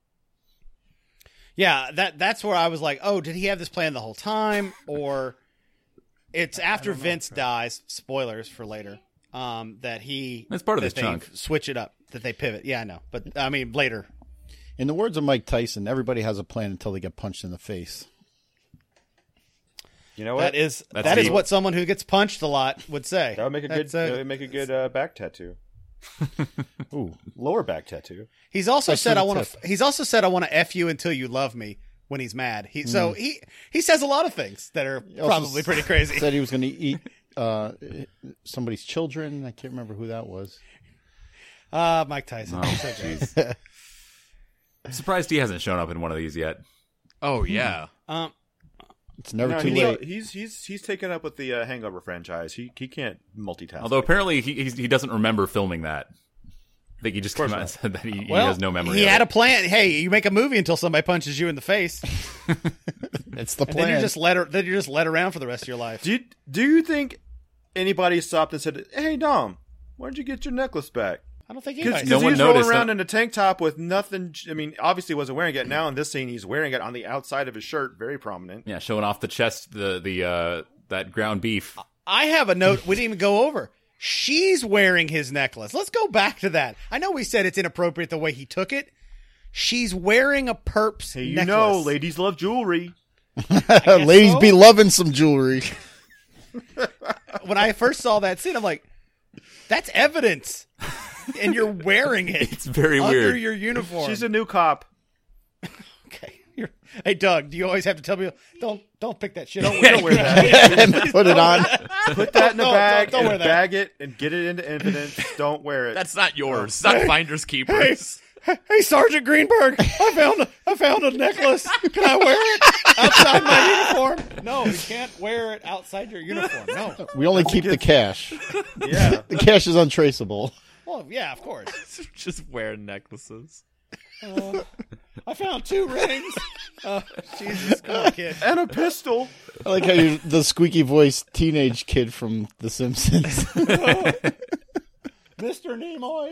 Yeah, that that's where I was like, oh, did he have this plan the whole time, or it's after Vince dies? Spoilers for later. Um, that he That's part of that this they chunk. Switch it up. That they pivot. Yeah, I know, but I mean later. In the words of Mike Tyson, everybody has a plan until they get punched in the face. You know what? That is That's that is deep. what someone who gets punched a lot would say. that would make a good. That's, uh, that would make a good uh, back tattoo. Ooh, Lower back tattoo. He's also That's said, the "I want tip. to." He's also said, "I want to f you until you love me." When he's mad, he so he he says a lot of things that are also probably pretty crazy. said he was going to eat uh, somebody's children. I can't remember who that was. Uh, Mike Tyson. Oh, He's so great. jeez. I'm surprised he hasn't shown up in one of these yet. Oh, yeah. Um, It's never No, too he, late. he's he's he's taken up with the uh, Hangover franchise. He he can't multitask. Although apparently he he's, he doesn't remember filming that. I think he just came course out not. and said that he, he well, has no memory. He of had it. a plan. Hey, you make a movie until somebody punches you in the face, It's the and then plan. you just let her. Then you just let around for the rest of your life. do you, do you think anybody stopped and said, "Hey Dom, why'd you get your necklace back?" I don't think Because anybody. No he one was rolling noticed around that. in a tank top with nothing. I mean, obviously he wasn't wearing it. Now in this scene, he's wearing it on the outside of his shirt, very prominent. Yeah, showing off the chest, the the uh, that ground beef. I have a note we didn't even go over. She's wearing his necklace. Let's go back to that. I know we said it's inappropriate the way he took it. She's wearing a perp's Hey, you necklace. know, ladies love jewelry. Ladies so. be loving some jewelry. When I first saw that scene, I'm like, that's evidence. And you're wearing it. It's very under weird. your uniform. She's a new cop. Okay. You're, hey, Doug, do you always have to tell me, don't don't pick that shit up? Don't wear that. Put it on. Put that in a No, bag don't- don't wear and that. bag it and get it into evidence. Don't wear it. That's not yours. It's not Finders Hey, Keepers. hey, Sergeant Greenberg, I found a, I found a necklace. Can I wear it outside my uniform? No, you can't wear it outside your uniform. No. We only keep the cash. yeah. The cash is untraceable. Well, yeah, of course. Just wearing necklaces. Uh, I found two rings. Uh, Jesus, come on, kid. And a pistol. I like how you're the squeaky voice teenage kid from The Simpsons. Mister Nimoy.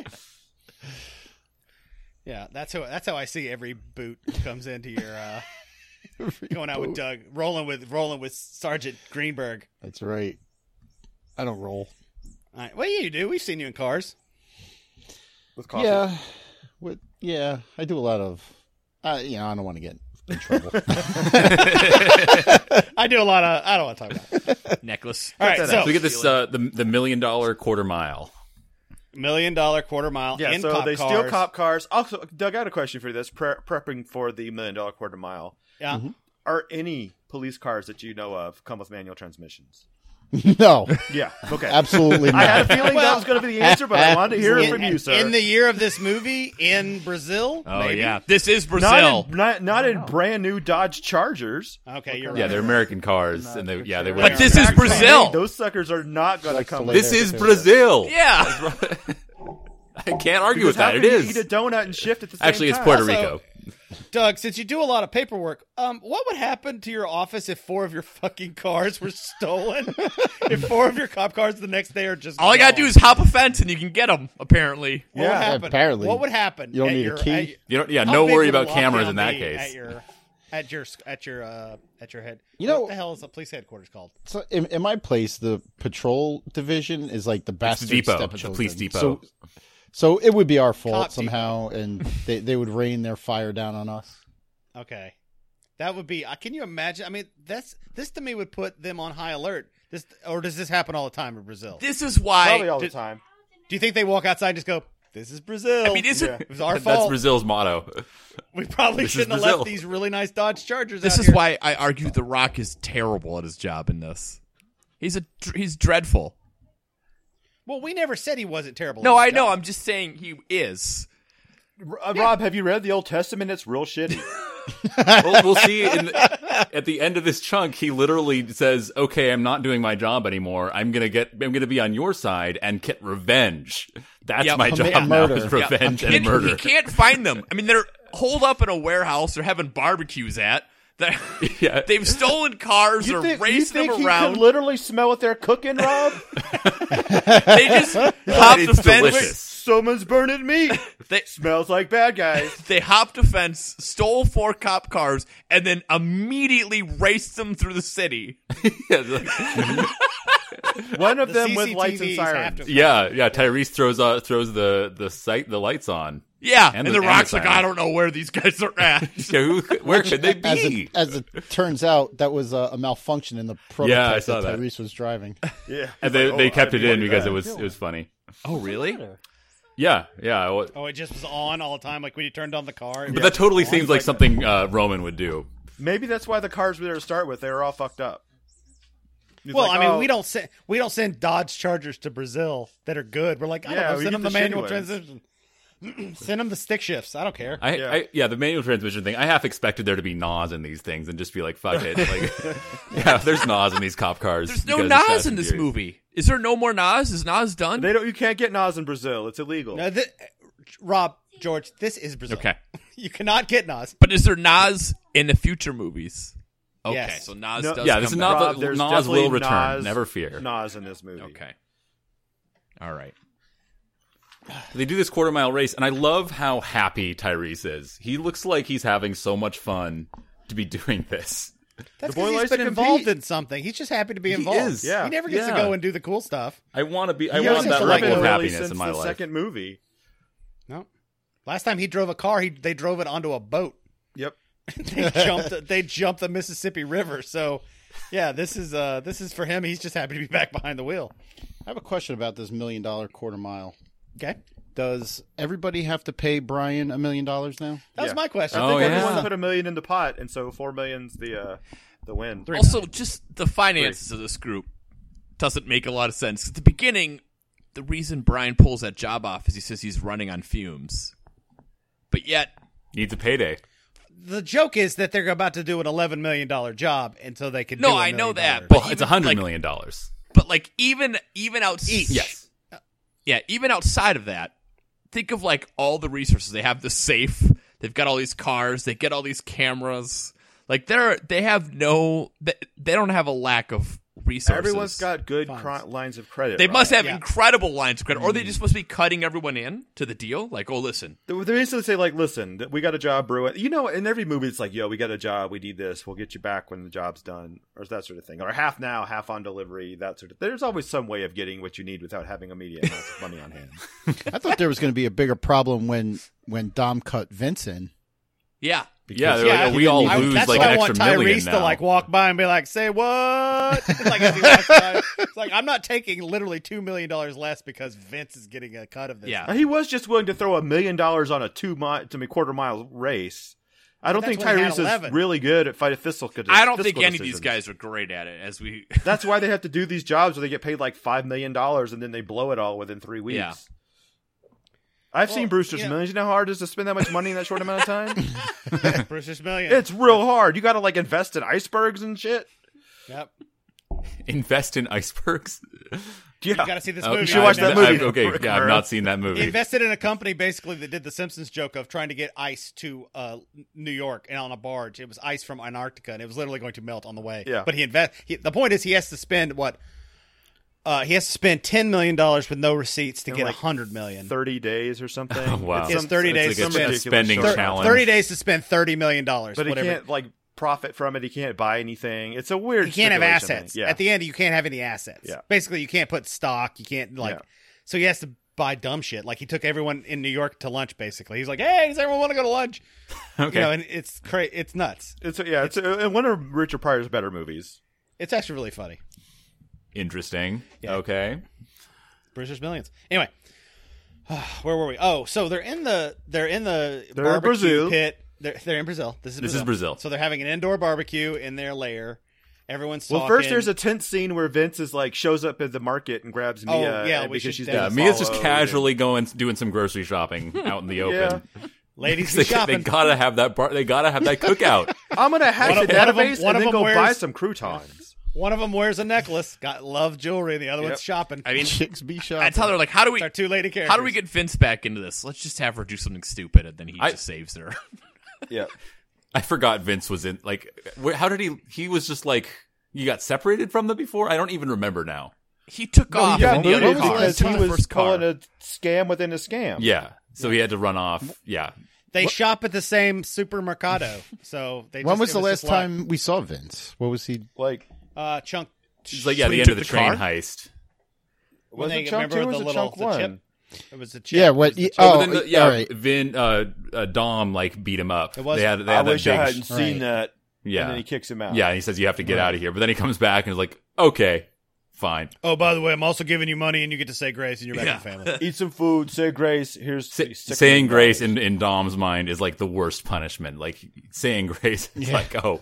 Yeah, that's how that's how I see every boot comes into your uh, going out with Doug, rolling with rolling with Sergeant Greenberg. That's right. I don't roll. All right. Well, yeah, you do. We've seen you in cars. With coffee. Yeah. What? Yeah, I do a lot of. Uh, you know, I don't want to get in trouble. I do a lot of. I don't want to talk about it. Necklace. All right, so So we get this uh, the the million dollar quarter mile. Million dollar quarter mile. Yeah, in so cop they cars. steal cop cars. Also, Doug, I got a question for you. This pre- prepping for the million dollar quarter mile. Yeah. Mm-hmm. Are any police cars that you know of come with manual transmissions? No, Yeah. Okay. absolutely I had a not. feeling that was going to be the answer, but I wanted to hear it from you, sir. In the year of this movie in Brazil. Oh maybe? yeah, this is not Brazil. in, not, not in brand new Dodge Chargers. Okay, you're Yeah, right. they're American cars, and they yeah they. But would- this is Factory Brazil. made. Those suckers are not going to Likes to come. lay with This there is too. Brazil. Yeah. I can't argue Because with how that. It can you is eat a donut and shift at the same actually it's time? Puerto Also- Rico. Doug, since you do a lot of paperwork, um, what would happen to your office if four of your fucking cars were stolen? If four of your cop cars the next day are just All I gotta gone? do is hop a fence and you can get them. Apparently. What would Yeah, happen? apparently. What would happen? You don't at need a your, key? at- You don't. Yeah, how no big worry would a about cameras lockdown in that be case. At your, at your, at your, uh, at your head. You know- what the hell is the police headquarters called? So in, in my place, the patrol division is like the bastard depot. It's a stepchildren. police depot. So, so it would be our fault Cop somehow, and they, they would rain their fire down on us. Okay, that would be. Uh, can you imagine? I mean, that's this to me would put them on high alert. This, or does this happen all the time in Brazil? This is why. Probably all the Did- time. Do you think they walk outside and just go, "This is Brazil"? I mean, is it? Yeah. It was our That's fault. Brazil's motto. We probably This is shouldn't have Brazil. left these really nice Dodge Chargers. This out is here. why I argue The Rock is terrible at his job in this. He's a he's dreadful. Well, we never said he wasn't terrible. No, at I his know. job. I'm just saying he is. Uh, Rob, have you read the Old Testament? It's real shitty. Well, we'll see. In the, at the end of this chunk, he literally says, "Okay, I'm not doing my job anymore. I'm gonna get. I'm gonna be on your side and get revenge. That's Yep. my Commit job now. murder. Is revenge And and murder." he can't find them. I mean, they're holed up in a warehouse. They're having barbecues at. They're- Yeah. They've stolen cars. You They're think, you racing think them he around. could literally smell what they're cooking, Rob? They just hopped It's the fence. delicious. Someone's burning meat. They, Smells like bad guys. they hopped a fence, stole four cop cars, and then immediately raced them through the city. Yeah, like- One of The them with lights and C C T Vs have sirens. to- yeah, yeah. Tyrese throws uh, throws the the sight the lights on. Yeah, And and, the- the and Rock's the like, sirens. I don't know where these guys are at. Yeah, who, where could they As be? it, as it turns out, that was a, a malfunction in the prototype Yeah, I saw that. Tyrese was driving. Yeah. And they, Like, they oh, kept I it do in like because that. it was it was funny. Oh, really? Yeah, yeah. Well, Oh, it just was on all the time, like when you turned on the car. but that totally seems like something uh, Roman would do. Maybe that's why the cars were there to start with. They were all fucked up. He's Well, like, I mean, oh, we don't send we don't send Dodge Chargers to Brazil that are good. We're like, I Yeah, don't know, we send get them the, the manual shitty ones. transition. Send them the stick shifts. I don't care. I, Yeah. I yeah, the manual transmission thing. I half expected there to be N O S in these things and just be like, fuck it. Like, yeah, there's N O S in these cop cars. There's no because N it's O Fast S in and this Furious. movie. Is there no more N O S? Is N O S done? They don't. You can't get N O S in Brazil. It's illegal. No, th- Rob, George, this is Brazil. Okay. You cannot get N O S. But is there N O S in the future movies? Okay, Yes. so N O S No- does Yeah, come this is back. not Rob, the there's N O S will definitely return. Nas- Never fear. N O S in this movie. Okay. All right. They do this quarter mile race, and I love how happy Tyrese is. He looks like he's having so much fun to be doing this. That's The boy because he's likes been to involved compete. in something. He's just happy to be He involved. is. Yeah. He never gets Yeah. to go and do the cool stuff. I want to be. I He want hasn't that been level of really happiness since in my the life. second movie. No. Last time he drove a car, he they drove it onto a boat. Yep. they jumped they jumped the Mississippi River. So, yeah, this is uh this is for him. He's just happy to be back behind the wheel. I have a question about this million dollar quarter mile. Okay. Does everybody have to pay Brian a million dollars now? That was Yeah. my question. Oh, I think everyone yeah. put a million in the pot, and so four million's the uh, the win. Also, just the finances of this group doesn't make a lot of sense. At the beginning, the reason Brian pulls that job off is he says he's running on fumes. But yet, Needs a payday. The joke is that they're about to do an eleven million dollars job until they can No, do a I know million that, dollars. but Well, it's a even, hundred like- million dollars. but like even even out Yes. yeah, even outside of that, think of like all the resources they have. The safe, they've got all these cars, they get all these cameras. Like they're they have no they, they don't have a lack of resources. Everyone's got good Funds. cr- lines of credit. They Rob. must have Yeah. incredible lines of credit, or they just must be cutting everyone in to the deal. Like, oh, listen, They they basically say like, "Listen, th- we got a job, brew it." You know, in every movie, it's like, "Yo, we got a job. We need this. We'll get you back when the job's done," or that sort of thing, or half now, half on delivery. That sort of. There's always some way of getting what you need without having immediate amounts of money on hand. I thought there was going to be a bigger problem when when Dom cut Vince in. yeah, Yeah, they're Yeah, like, oh, we all I, lose that's like why an I want extra million Tyrese now. to like walk by and be like, "Say what?" like as he walks by, it's like I'm not taking literally two million dollars less because Vince is getting a cut of this. Yeah. He was just willing to throw a million dollars on a two mile to me quarter mile race. I don't That's think when he had Tyrese eleven. is really good at fighting fiscal. I don't think fiscal any of these decisions. guys are great at it. As we, That's why they have to do these jobs where they get paid like five million dollars and then they blow it all within three weeks. Yeah. I've Well, seen Brewster's you know- Millions. You know how hard it is to spend that much money in that short amount of time? Brewster's Million. It's real hard. You got to like invest in icebergs and shit. Yep. Invest in icebergs. Yeah, You got to see this Oh, movie. you should watch right that now. movie. I've- okay, Rick yeah, I've Murrow. not seen that movie. He invested in a company basically that did the Simpsons joke of trying to get ice to uh, New York and on a barge. It was ice from Antarctica, and it was literally going to melt on the way. Yeah. But he invest. He, the point is, he has to spend what? Uh, he has to spend ten million dollars with no receipts to In get a like hundred million. thirty days or something. Oh, wow. It's It's some- thirty it's days It's to like a spend. ridiculous spending short- challenge. Thirty days to spend thirty million dollars. But he whatever. can't like profit from it. He can't buy anything. It's a weird. You can't have stipulation assets. thing. Yeah. At the end, you can't have any assets. Yeah. Basically, you can't put stock. You can't like. Yeah. So he has to buy dumb shit. Like he took everyone in New York to lunch. Basically, he's like, "Hey, does everyone want to go to lunch?" Okay. You know, and it's cra- It's nuts. It's a, yeah. It's a, and one of Richard Pryor's better movies. It's actually really funny. Interesting. Yeah. Okay. Brewster's Millions. Anyway, where were we? Oh, so they're in the they're in the They're in barbecue Brazil. pit. They're, they're in Brazil. This is This Brazil. is Brazil. So they're having an indoor barbecue in their lair. Everyone's Well, talking. first there's a tense scene where Vince is like shows up at the market and grabs Oh, Mia yeah, and we because should she's definitely- Yeah, being Mia's just followed casually going doing some grocery shopping out in the open. ladies They, be shopping. they gotta have that bar. They gotta have that cookout. and- I'm gonna hack One the of- one of them- database one and of then them go buy wears- some croutons. One of them wears a necklace. Got love jewelry. And the other Yep. one's shopping. I mean, Chicks be shot. I tell her like, how do we, Our two lady characters. how do we get Vince back into this? Let's just have her do something stupid, and then he I- just saves her. Yeah, I forgot Vince was in. Like, wh- how did he? He was just like, you got separated from them before. I don't even remember now. He took no, off he got in the booted other car. because Took he the was first car. pulling a scam within a scam. Yeah, so he had to run off. Yeah, They shop at the same supermercado. So they. when just, was it the last just like, time we saw Vince? What was he? like Uh, chunk. it's like yeah, When the he end of took the the train car? heist. When was they it chunk remember two or the was it little chunk the one? chip. It was a chip. Yeah, It what? was the he- chip. Oh, oh, but then the, yeah, all right. Vin, uh, uh, Dom like beat him up. It was- they had, they I had that wish big I hadn't sh- seen Right. that. Yeah, And then he kicks him out. yeah, and he says you have to get out of here. But then he comes back and is like, okay, fine. Oh, by the way, I'm also giving you money, and you get to say grace, and you're back Yeah. in the family. Eat some food, say grace. Here's Sa- six saying million grace dollars. in, in Dom's mind is like the worst punishment. Like saying grace, it's like, oh,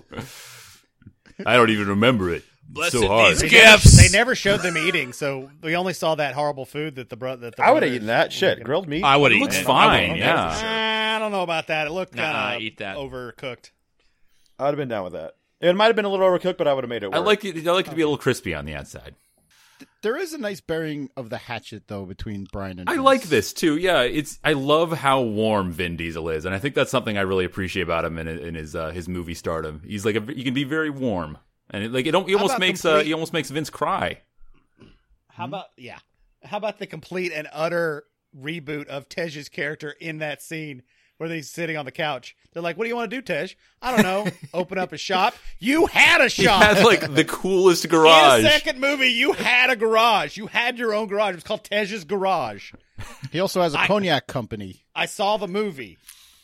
I don't even remember it. It's Blessed so hard. these They gifts. never, they never showed them eating, so we only saw that horrible food that the bro. That the I would have brothers eaten that were shit. making. Grilled meat. I would It eat looks it. fine, I would- yeah. for sure. I don't know about that. It looked Nuh-uh, kind of eat that. overcooked. I would have been down with that. It might have been a little overcooked, but I would have made it work. I like it. I like it to be a little crispy on the outside. There is a nice bearing of the hatchet though between Brian and I Vince. like this too. Yeah, it's. I love how warm Vin Diesel is, and I think that's something I really appreciate about him in, in his uh, his movie stardom. He's like a, he can be very warm, and it, like it, don't, he almost about makes uh, complete- he almost makes Vince cry. How about yeah? How about the complete and utter reboot of Tej's character in that scene where he's sitting on the couch? They're like, "What do you want to do, Tej?" I don't know. Open up a shop. You had a He shop. has like the coolest In garage. the second movie, you had a garage. You had your own garage. It was called Tej's Garage. He also has a I- cognac company. I saw the movie.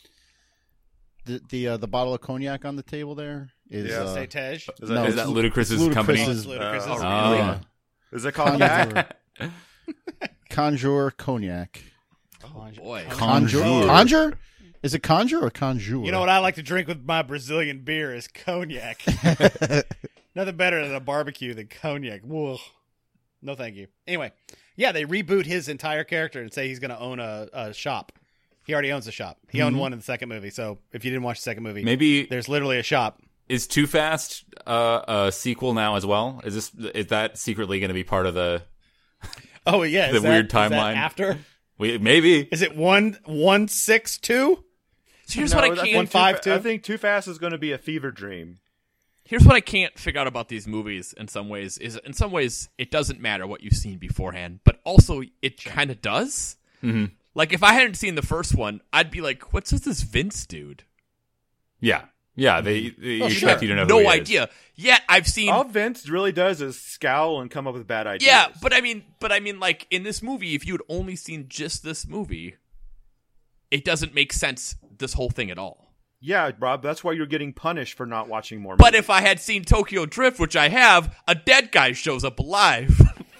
The the uh, the bottle of cognac on the table there is Yeah. uh, Say Tej. Is that, No, Is it's that Ludacris's Ludacris's- company? It's Ludacris. Oh, It's- Oh. yeah. is it called yak? Conjure, Conjure cognac. Boy. Conjure. Conjure. Conjure? Is it conjure or conjure? You know what I like to drink with my Brazilian beer is cognac. Nothing better than a barbecue than cognac. Whoa. No, thank you. Anyway, yeah, they reboot his entire character and say he's going to own a, a shop. He already owns a shop. He Mm-hmm. owned one in the second movie. So if you didn't watch the second movie, Maybe there's literally a shop. is Too Fast uh, a sequel now as well? Is this is that secretly going to be part of the? Oh yeah, is The that- weird is that timeline. after. We, maybe Is it one one six two? So here's No, what I I think can't. One five Too Fa- two? I think Too Fast is going to be a fever dream. Here's what I can't figure out about these movies. In some ways, is in some ways it doesn't matter what you've seen beforehand, but also it kind of does. Mm-hmm. Like if I hadn't seen the first one, I'd be like, "What's with this Vince dude?" yeah, yeah. They, they Oh, expect sure. you to know. No who he is. idea. Yet I've seen. All Vince really does is scowl and come up with bad ideas. Yeah, but I mean, but I mean, like in this movie, if you had only seen just this movie, it doesn't make sense. This whole thing at all. Yeah, Rob, that's why you're getting punished for not watching more But movies. if I had seen Tokyo Drift, which I have, a dead guy shows up alive.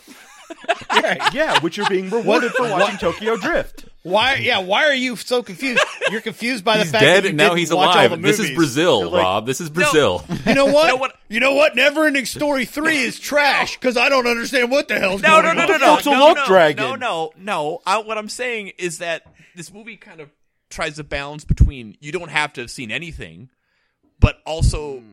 yeah, yeah, which you're being rewarded for watching Tokyo Drift. Why? Yeah. Why are you so confused? You're confused by the He's fact dead that you and now didn't he's watch all alive. the This is movies. Brazil, like- Rob. This is Brazil. You know what? You know what? You know what? Neverending Story three is trash because I don't understand what the hell's No, going no, on. no, no, no, It's a no, love no, dragon. no, no, no. I, what I'm saying is that this movie kind of tries to balance between you don't have to have seen anything, but also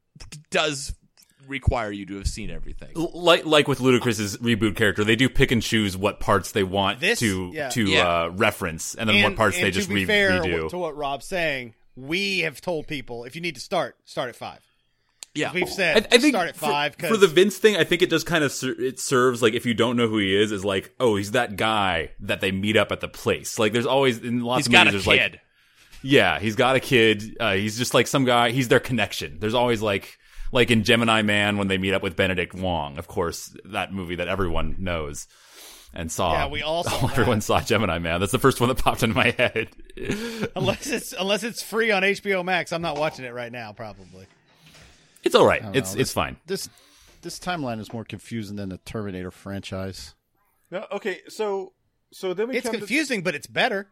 does require you to have seen everything. like like with Ludacris's reboot character, they do pick and choose what parts they want This- to yeah. to Yeah. uh, reference, and then And, what parts and they to just be re- fair redo. to what Rob's saying, we have told people if you need to start, start at five. Yeah, We've I, said I think start at for- five for, because the Vince thing, I think it just kind of ser- it serves like if you don't know who he is, is like oh he's that guy that they meet up at the place. Like there's always in lots he's of got a movies there's kid. like yeah he's got a kid. Uh, he's just like some guy. He's their connection. There's always like. Like in Gemini Man when they meet up with Benedict Wong, of course, that movie that everyone knows and saw. Yeah, we all saw everyone that. saw Gemini Man. That's the first one that popped into my head. unless it's unless it's free on H B O Max, I'm not watching it right now. Probably. It's all right. don't It's know. it's fine. This this timeline is more confusing than the Terminator franchise. No, okay, so so then we It's come confusing, but it's better.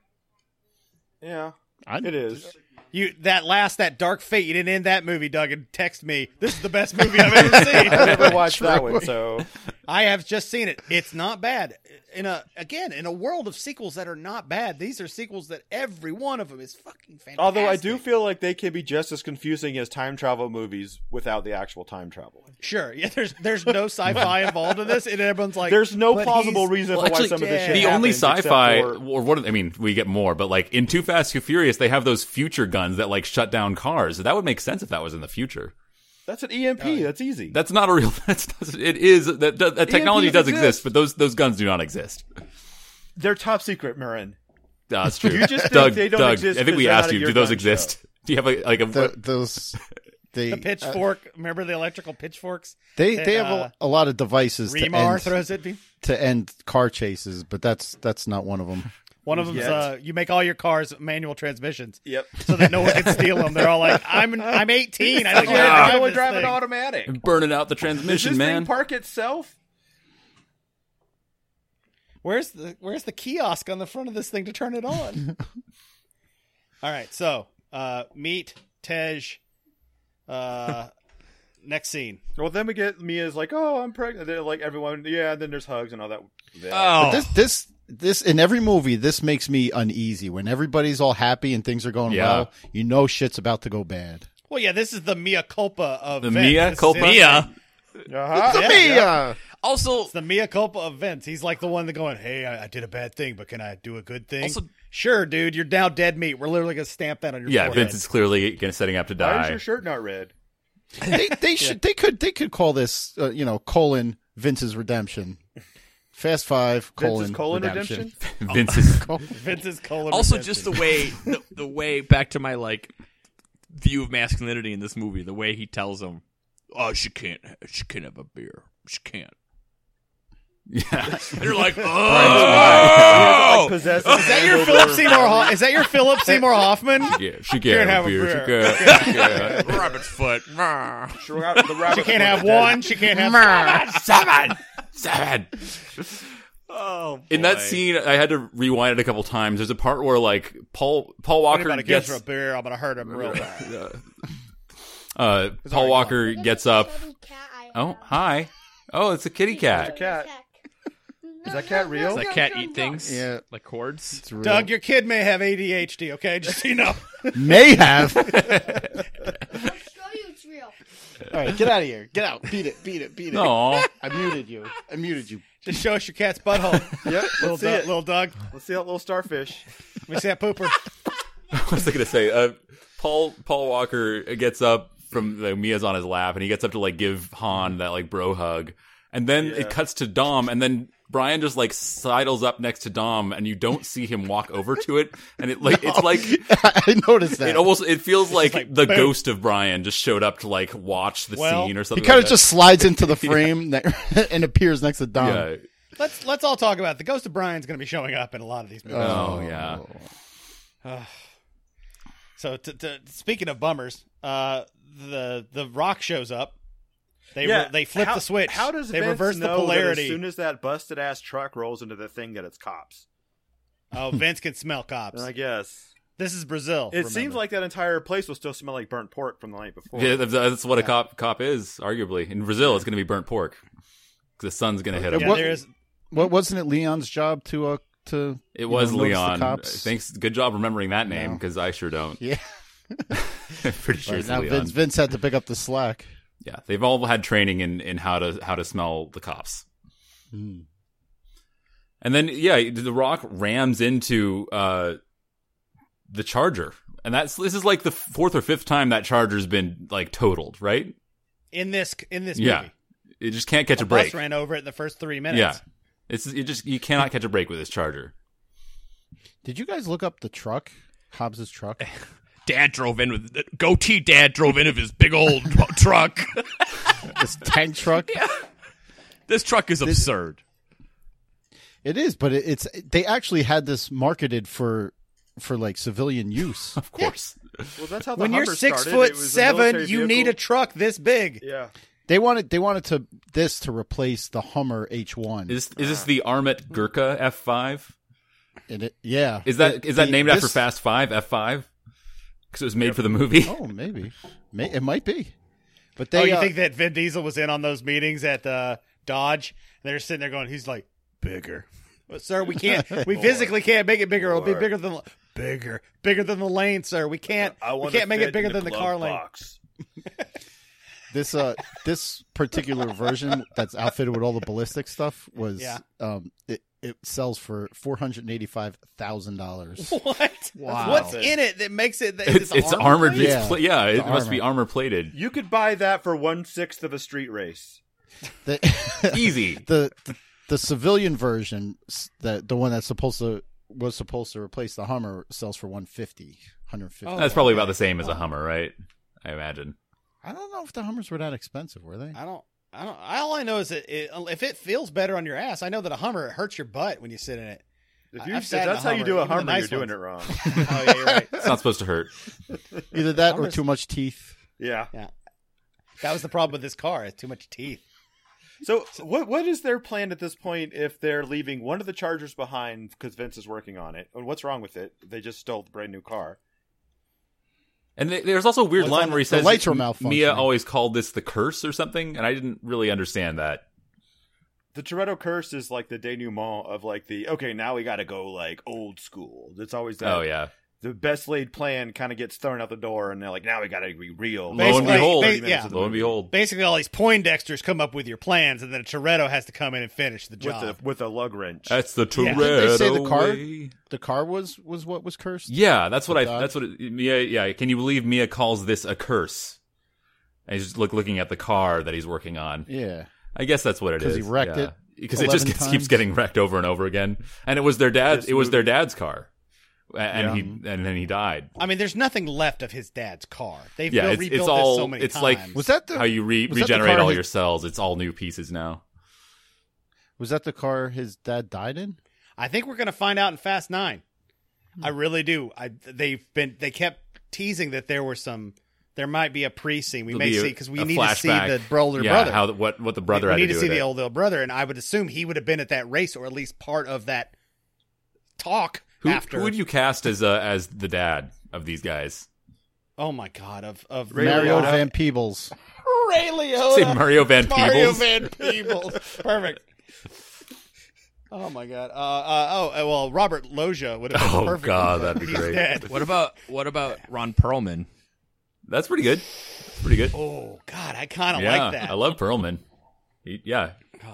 To, yeah, I- it is. You that last that Dark Fate, you didn't end that movie, Doug, and text me. This is the best movie I've ever seen. I never watched that one, so I have just seen it. It's not bad. In a again, in a world of sequels that are not bad, these are sequels that every one of them is fucking fantastic. although I do feel like they can be just as confusing as time travel movies without the actual time travel. sure, yeah. There's there's no sci-fi involved in this, and everyone's like, There's no but plausible he's- reason Well, for why actually, some of this shit the only happens, except sci-fi, for- or what? I mean, we get more, but like in Too Fast, Too Furious, they have those future guns that like shut down cars. That would make sense if that was in the future. that's an E M P. That's easy. That's not a real. That's it is that, that, that technology does exist. exist, but those those guns do not exist. They're top secret, Marin. No, that's true. You just think Doug, they don't Doug, exist I think because we they're asked not at you. your Do those gun exist? show. Do you have a like a? The, those they the pitchfork. Remember the electrical pitchforks? they that, they have uh, a, a lot of devices to Remar end, throws at me. to end car chases, but that's that's not one of them. One of them's Yet. uh, you make all your cars manual transmissions, Yep. so that no one can steal them. They're all like, "I'm I'm eighteen. I don't know Yeah, how to no drive one this drive an thing." automatic. burning out the Does transmission, this man. thing park itself? Where's the Where's the kiosk on the front of this thing to turn it on? All right, so uh, meet Tej. Uh, next scene. Well, then we get Mia's like, "Oh, I'm pregnant." They're like everyone, yeah. And then there's hugs and all that. Yeah. Oh, This this this in every movie, this makes me uneasy. When everybody's all happy and things are going Yeah. well, you know shit's about to go bad. Well, yeah, this is the Mia culpa of The Vince. Mia This is culpa? it. Mia. Uh-huh. Yeah, Me, yeah. uh, Also, It's the Mia culpa of Vince. He's like the one that going, "Hey, I, I did a bad thing, but can I do a good thing?" Also- sure, dude. You're now dead meat. We're literally gonna stamp that on your Yeah, forehead. Vince is clearly gonna setting up to Why is die. your shirt not red? they they should they could they could call this uh, you know colon Vince's redemption. Fast Five colon, Vince's colon redemption. redemption. Vince is Vince's colon. also redemption. just the way the, the way back to my like view of masculinity in this movie, the way he tells him, "Oh, she can't, she can't have a beer. She can't." yeah. And you're like, Like, "Oh, possessive Is that your hangover. Philip Seymour? Ho- is that your Philip Seymour Hoffman? Yeah, she Can't can't have have a beer. She beer. can't. She can't. rabbit's foot." Rah. Sure, the rabbit She can't foot have is dead. one. She can't have Seven, seven. Oh, In that boy. scene, I had to rewind it a couple times. There's a part where like Paul Paul Walker Anybody gets gives her a beer, I'm gonna hurt him real bad. uh, Paul Walker gets up. Oh, Oh, hi. Oh, it's a kitty cat. cat. Is that cat real? Does that cat eat things? Yeah. Like cords? It's real. Doug, your kid may have A D H D. Okay, just so you know. may have. Show you it's real. All right, get out of here. Get out. Beat it. Beat it. Beat it. Aw. I muted you. I muted you. Just show us your cat's butthole. Yep. little, Let's see Doug, it. little Doug. Let's see that little starfish. Let me see that pooper. What was I gonna say? Uh, Paul Paul Walker gets up from the Mia's on his lap, and he gets up to like give Han that like bro hug, and then Yeah. it cuts to Dom, and then Brian just like sidles up next to Dom, and you don't see him walk over to it, and it like it's like I noticed that. it almost it feels like, like, the boom. ghost of Brian just showed up to like watch the Well, scene or he something. kind of like just slides into the frame that, and appears next to Dom. that. yeah. Let's let's all talk about it. The ghost of Brian's going to be showing up in a lot of these movies. Oh yeah. So, to, to, speaking of bummers, uh, the the Rock shows up. They yeah, re- they flip how, the switch. How does they Vince reverse the know polarity? That as soon as that busted ass truck rolls into the thing, that it's cops? Oh, Vince can smell cops. I guess this is Brazil. It remember. seems like that entire place will still smell like burnt pork from the night before. Yeah, that's what a cop cop is. Arguably, in Brazil, it's going to be burnt pork. The sun's going to hit him. Yeah, what, there is. What wasn't it Leon's job to uh to? It was know, notice the Leon. cops? Thanks. Good job remembering that name No. because I sure don't. Yeah. Pretty sure Right, it's now Leon. Vince Vince had to pick up the slack. Yeah, they've all had training in, in how to how to smell the cops. Hmm. And then yeah, the Rock rams into uh, the Charger, and that's this is like the fourth or fifth time that Charger's been like totaled, right? in this in this Yeah, movie. it just can't catch A a break. bus ran over it in the first three minutes. Yeah, it's you just you cannot catch a break with this Charger. Did you guys look up the truck, Hobbs's truck? Dad drove in with goatee. Dad drove in with his big old tr- truck. This tank truck. This truck is absurd. It is, but it, it's they actually had this marketed for for like civilian use. Of course, Well, that's how the When you're Hummer six started. foot It was a seven, military you need a vehicle. truck this big. Yeah. They wanted they wanted to this to replace the Hummer H one. is is this the Armit Gurkha F five? And it, yeah, Is that It- is that the- named after this- Fast Five F five? Because it was made for the movie. Oh, maybe, May, it might be. But Oh, they you uh, think that Vin Diesel was in on those meetings at uh, Dodge? They're sitting there going, he's like, bigger. Well, sir, we can't. We physically can't make it bigger. It'll be bigger than bigger, bigger than the lane, sir. We can't. I we wanna can't make fit it bigger in than the glove car lane. box. this uh this particular version that's outfitted with all the ballistic stuff was Yeah. um it, it sells for four hundred and eighty five thousand dollars. What? Wow. What's in it that makes it? That It's, it's armored. plate? It's Yeah, pla- yeah, it the must be armor. armor plated. You could buy that for one sixth of a street race. The, Easy. the, the the civilian version, s- the the one that's supposed to was supposed to replace the Hummer, sells for one fifty. one fifty. Oh. That's probably about the same as a Hummer, right? I imagine. I don't know if the Hummers were that expensive, were they? I don't. I don't. All I know is that it, if it feels better on your ass, I know that a Hummer it hurts your butt when you sit in it. If, you, I've if sat in that's a how you do a Hummer, even the Hummer, nice you're doing ones. it wrong. Oh yeah, you're right. It's not supposed to hurt. Either that or Hummers- too much teeth. Yeah. That was the problem with this car. It's too much teeth. So, what what is their plan at this point if they're leaving one of the Chargers behind because Vince is working on it? And what's wrong with it? They just stole the brand new car. And th- there's also a weird What's line on where he the- says the lights were M- malfunctioning. Mia always called this the curse or something, and I didn't really understand that. The Toretto curse is like the denouement of like the okay, now we got to go like old school. It's always that. Oh yeah, The best laid plan kind of gets thrown out the door, and they're like, now we got to be real. lo and Basically- behold, ba- thirty minutes yeah. of the lo and movie. behold. Basically, all these Poindexters come up with your plans, and then Toretto has to come in and finish the with job. the with a lug wrench. That's the Yeah. Toretto Didn't they say the car- way. The car was was what was cursed. Yeah, that's what I. Dodge? That's what it, Mia. Yeah, can you believe Mia calls this a curse? And he's just look looking at the car that he's working on. Yeah. I guess that's what it is. 'Cause he wrecked yeah. it because it just eleven gets, times. keeps getting wrecked over and over again. And it was their dad. This It was movie- their dad's car, A- and Yeah. he and then he died. I mean, there's nothing left of his dad's car. They've Yeah, built, it's, rebuilt it's all. this so many it's times. like Was that the how you re- was that the regenerate car all he- your cells. It's all new pieces now. was that the car his dad died in? I think we're going to find out in Fast Nine. Hmm. I really do. I they've been they kept teasing that there were some. There might be a pre scene we There'll may be a- see because we a need to see flashback. the older yeah, brother. how the- what what the brother we had need to to do see with the it. older brother, and I would assume he would have been at that race or at least part of that talk Who, after. who would you cast as uh, as the dad of these guys? Oh my god! Of of Ray Mario Liotta. Van Peebles. Ray Liotta. Say Mario Van Mario Peebles. Van Peebles. Perfect. Oh my god. Uh, uh, oh uh, well, Robert Loggia would have been Oh, perfect. God, that'd be He's great. dead. What about what about Ron Perlman? That's pretty good. That's pretty good. Oh god, I kind of yeah, like that. I love Perlman. He, yeah,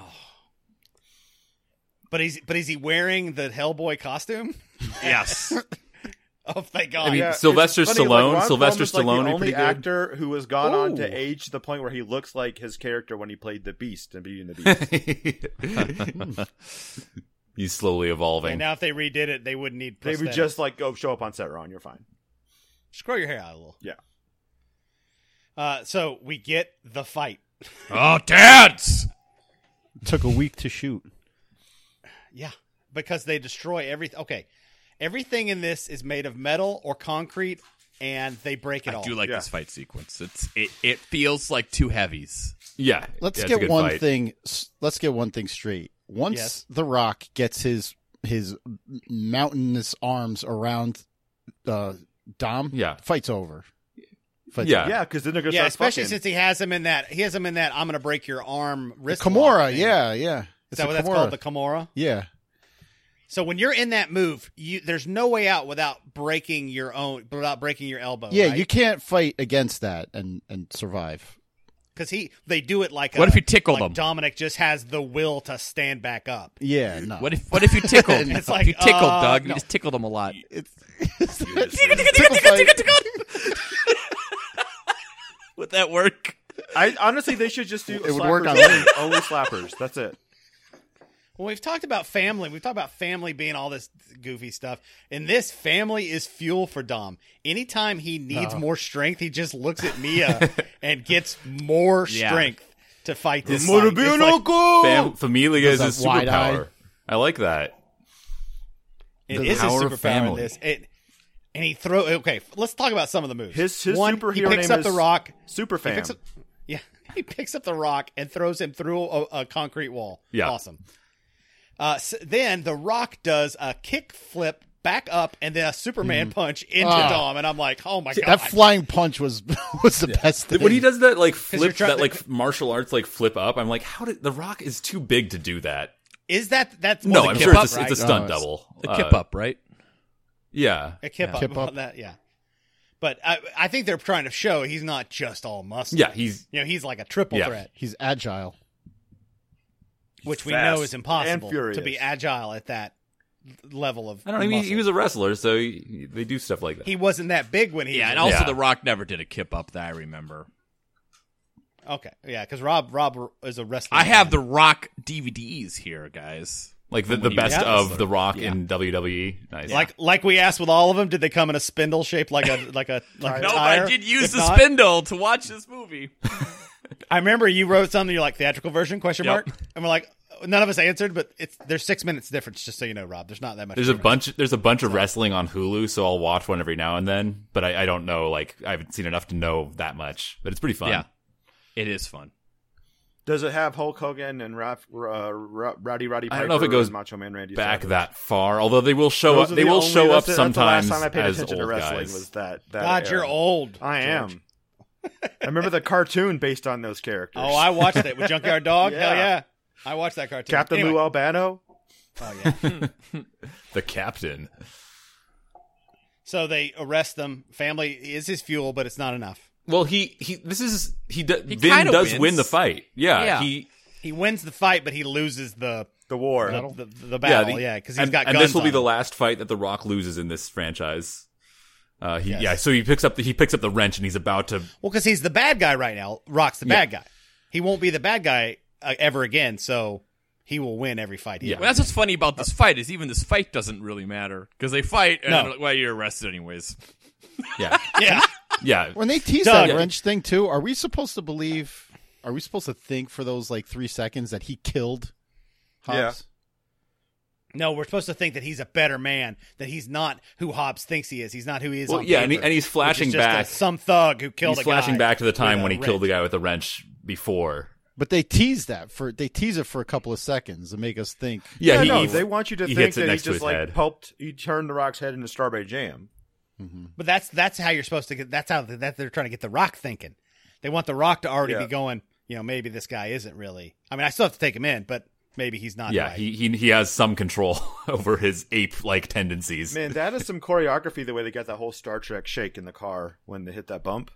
But he's but is he wearing the Hellboy costume? Yes. Oh thank God. I mean, Yeah, Sylvester it's funny, Stallone- Like Ron Sylvester Perlman's, like, Stallone would the be only pretty good. actor who has gone on to Ooh. age to the point where he looks like his character when he played the Beast in Beauty and the Beast. he's slowly evolving. and now if they redid it, they wouldn't need. they would prosthetics. just like go show up on set, Ron. You're fine. just grow your hair out a little. Yeah. Uh, so we get the fight. Oh, dads! Took a week to shoot. Yeah, because they destroy everything. Okay, everything in this is made of metal or concrete and they break it I all. do like Yeah. this fight sequence. It's it, it feels like two heavies. Yeah. Let's yeah, it's a get good one fight. thing. Let's get one thing straight. Once Yes. The Rock gets his his mountainous arms around uh, Dom, Yeah. fight's over. Fight's Yeah. over. Yeah, because then they're gonna yeah, start especially fucking. since he has him in that. He has him in that. I'm going to break your arm wrist. Kimura, lock thing. yeah, yeah. Is It's that a what that's Kimura. called? The Kimura. Yeah, So when you're in that move, you there's no way out without breaking your own, without breaking your elbow. yeah. right? You can't fight against that and and survive. because he they do it like What a- if you tickled like him? Dominic just has the will to stand back up. Yeah, no. What if what if you tickled? It's If like, you tickled, uh, Doug. You no. just tickled him a lot. it's, Tickle, tickle, tickle. Would that work? I honestly, they should just do. It would work slappers on only, me. only slappers. That's it. Well, we've talked about family. We've talked about family being all this goofy stuff. And this family is fuel for Dom. Anytime he needs No. more strength, he just looks at Mia and gets more Yeah. strength to fight this Wanna fight. be It's an like- uncle? Fam- Familia is Does his that wide eye? superpower. I like that. It The is a power of superpower in family. this. It, and he throw. Okay, let's talk about some of the moves. His his One, superhero he picks name up the is rock. He Superfam. picks up, yeah, he picks up the rock and throws him through a, a concrete wall. Yeah. Awesome. Uh, s then the rock does a kick flip back up and then a Superman punch into Ah. Dom, and I'm like, oh my god, that flying punch was was the best thing. When he does that, like you're flip, trying that to- like martial arts, like flip up, I'm like, how did the Rock is too big to do that? is that that's No, well, I'm the sure kip it's a, up, it's a right? stunt No, it's- double. The Uh, kip up, right? Yeah, a kip Yeah. up, Kip well, up. that, yeah. But I, I think they're trying to show he's not just all muscle. yeah, he's you know, he's like a triple Yeah. threat, He's agile. which we fast know is impossible and furious. to be agile at that level of. I don't know. I mean, muscle. he was a wrestler, so he, they do stuff like that. He wasn't that big when he. Yeah, was and a- also Yeah. The Rock never did a kip up that I remember. Okay, yeah, because Rob Rob is a wrestler. I have The Rock D V Ds here, guys. like the, When the he was best a of wrestler. the Rock Yeah. in W W E. Nice. like like we asked with all of them. Did they come in a spindle shaped like a like a like a No, but tire? I did use If the not- spindle to watch this movie. I remember you wrote something. You're like theatrical version question Yep. mark, and we're like none of us answered, but it's there's six minutes difference. Just so you know, Rob, there's not that much. There's a difference. bunch. There's a bunch of wrestling on Hulu, so I'll watch one every now and then. But I, I don't know. Like I haven't seen enough to know that much. But it's pretty fun. Yeah, it is fun. Does it have Hulk Hogan and Raf, uh, Ro- Rowdy Roddy Piper I don't know if it goes and Macho Man Randy Back Savage? that far, although they will show Those up. are They the will only- show up that's the- that's the last sometimes time I paid as attention old to wrestling guys. was that, that God, you're era. old. I George. am. I remember the cartoon based on those characters. Oh, I watched it with Junkyard Dog. Yeah. Hell yeah, I watched that cartoon. Captain Anyway. Lou Albano. Oh yeah. The captain. So they arrest them. Family is his fuel, but it's not enough. Well, he he. This is he. Do, He Vin kinda does wins. win the fight. Yeah, Yeah. he. He wins the fight, but he loses the The war. the, the, the battle. the- Yeah, because he's and, got and guns this will be on the him. last fight that the Rock loses in this franchise. Uh, he Yes. yeah. So he picks up the he picks up the wrench and he's about to. Well, because he's the bad guy right now. Rock's the bad guy. He won't be the bad guy uh, ever again. So he will win every fight. He Yeah. Well, that's what's funny about this fight is even this fight doesn't really matter because they fight and No. they're like, well, you're arrested anyways. Yeah, yeah. yeah. When they tease Doug. that wrench thing too, are we supposed to believe? Are we supposed to think for those like three seconds that he killed Hobbs? No, we're supposed to think that he's a better man. That he's not who Hobbs thinks he is. He's not who he is. Well, on yeah, and, he, paper, and he's which is flashing just a- back. some thug who killed He's a flashing guy back to the time with when a he killed the wrench. guy with the wrench before. But they tease that for they tease it for a couple of seconds to make us think. Yeah, Yeah, he, no, he- they want you to he think hits it that he next to just his like head. pulped. He turned the Rock's head into Strawberry Jam. But that's that's how you're supposed to get. That's how that they're trying to get the Rock thinking. They want the Rock to already Yeah. be going. You know, maybe this guy isn't really. I mean, I still have to take him in, but maybe he's not. Yeah, right. he, he he has some control over his ape-like tendencies. Man, that is some choreography. The way they got that whole Star Trek shake in the car when they hit that bump.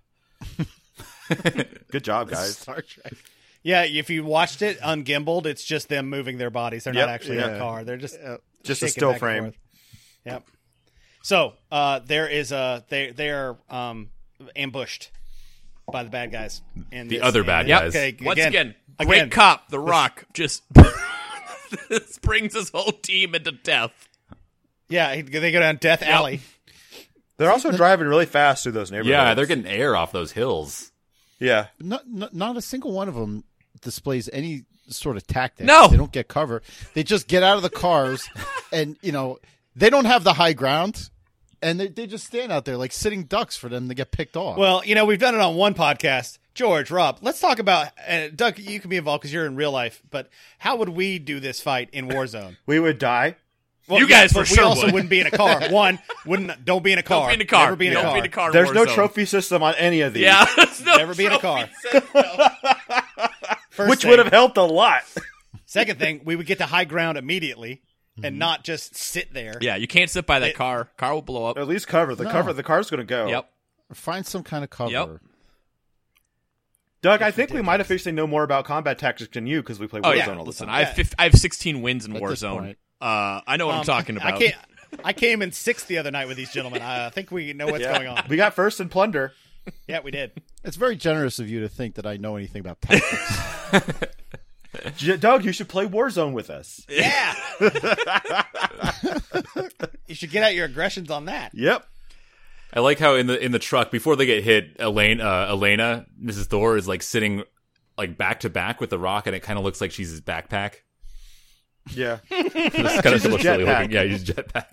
Good job, guys. Star Trek. Yeah, if you watched it ungimbaled, it's just them moving their bodies. They're Yep, not actually in yeah. a car. They're just Just a shaking still back and frame. forth. Yep. So uh, there is a they they are um, ambushed by the bad guys. In The this- other in bad this- guys. Okay, Once again, again, great cop, The Rock, just this brings his whole team into death. Yeah, he- they go down Death Alley. They're also driving really fast through those neighborhoods. Yeah, they're getting air off those hills. Yeah, Not, not not a single one of them displays any sort of tactic. No. They don't get cover. They just get out of the cars, and you know they don't have the high ground. and they, they just stand out there like sitting ducks for them to get picked off. Well, you know, we've done it on one podcast. George, Rob, let's talk about, uh, Doug, you can be involved because you're in real life, but how would we do this fight in Warzone? We would die. Well, You guys but for we sure also would. wouldn't be in a car. One, wouldn't don't be in a car. Don't be in a car. Never be in a Don't car. be in a car. in There's no Warzone. trophy system on any of these. Yeah, there's no Never be in a car. trophy system. First Which thing. would have helped a lot. Second thing, we would get to high ground immediately Mm-hmm. and not just sit there. Yeah, you can't sit by that It- car. Car will blow up. At least cover. The No. cover the car's gonna go. Yep. Find some kind of cover. Yep. Doug, I think we might officially know more about combat tactics than you because we play Warzone Oh yeah. all the Listen, time. I have fif- I have sixteen wins in At this Warzone. point. Uh, I know what I'm Um, talking about. I, came, I came in sixth the other night with these gentlemen. I think we know what's Yeah. going on. We got first in plunder. Yeah, we did. It's very generous of you to think that I know anything about tactics. J- Doug, you should play Warzone with us. Yeah. You should get out your aggressions on that. Yep. I like how in the in the truck before they get hit, Elaine, uh, Elena, Missus Thor is like sitting like back to back with the Rock, and it kind of looks like she's his backpack. Yeah. It's kind of his looks silly jetpack. looking. Yeah, he's jetpack.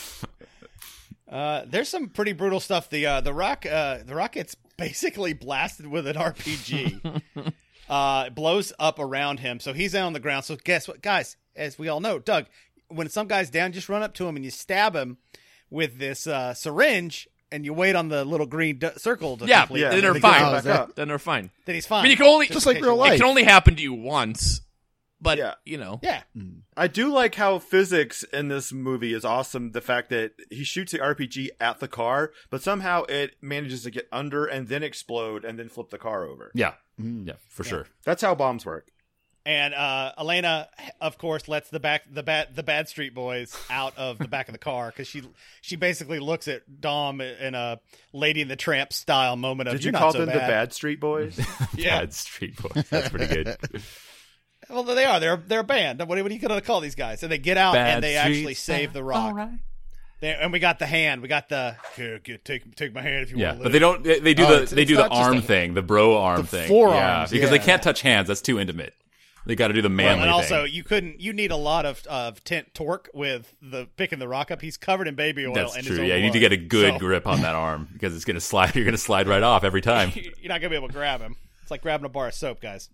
Uh, there's some pretty brutal stuff. The uh, the rock uh, the rock gets basically blasted with an R P G. uh, it blows up around him, so he's down on the ground. So guess what, guys? As we all know, Doug, when some guy's down, just run up to him and you stab him with this uh, syringe, and you wait on the little green d- circle to Yeah, complete. yeah. then they're They fine. go back up. Then they're fine. Then he's fine. I mean, you can only Just like in real case- life. It can only happen to you once, but Yeah. you know. Yeah, I do like how physics in this movie is awesome. The fact that he shoots the R P G at the car, but somehow it manages to get under and then explode and then flip the car over. Yeah, yeah, for sure. That's how bombs work. and uh, Elena, of course, lets the back the bad the bad street boys out of the back of the car because she she basically looks at Dom in a Lady and the Tramp style moment of Did "You're you not call so them the bad." Bad Street Boys? Yeah. Bad Street Boys. That's pretty good. Well, they are. They're they're a band. What, what are you going to call these guys? And they get out Bad and they actually streets, save the Rock. They, and we got the hand. We got the here, get, take take my hand if you Yeah, want to. but they don't. They, they do Oh, the it's- they it's do the not just arm a- thing, the bro arm the thing. forearms, yeah, because they yeah. can't touch hands. That's too intimate. They got to do the Well, manly and also, thing. you couldn't. You need a lot of of tent torque with the picking the Rock up. He's covered in baby oil. That's and true. His own Yeah, you need to blood. get a good So, grip on that arm because it's gonna slide. You're gonna slide right off every time. You're not gonna be able to grab him. It's like grabbing a bar of soap, guys.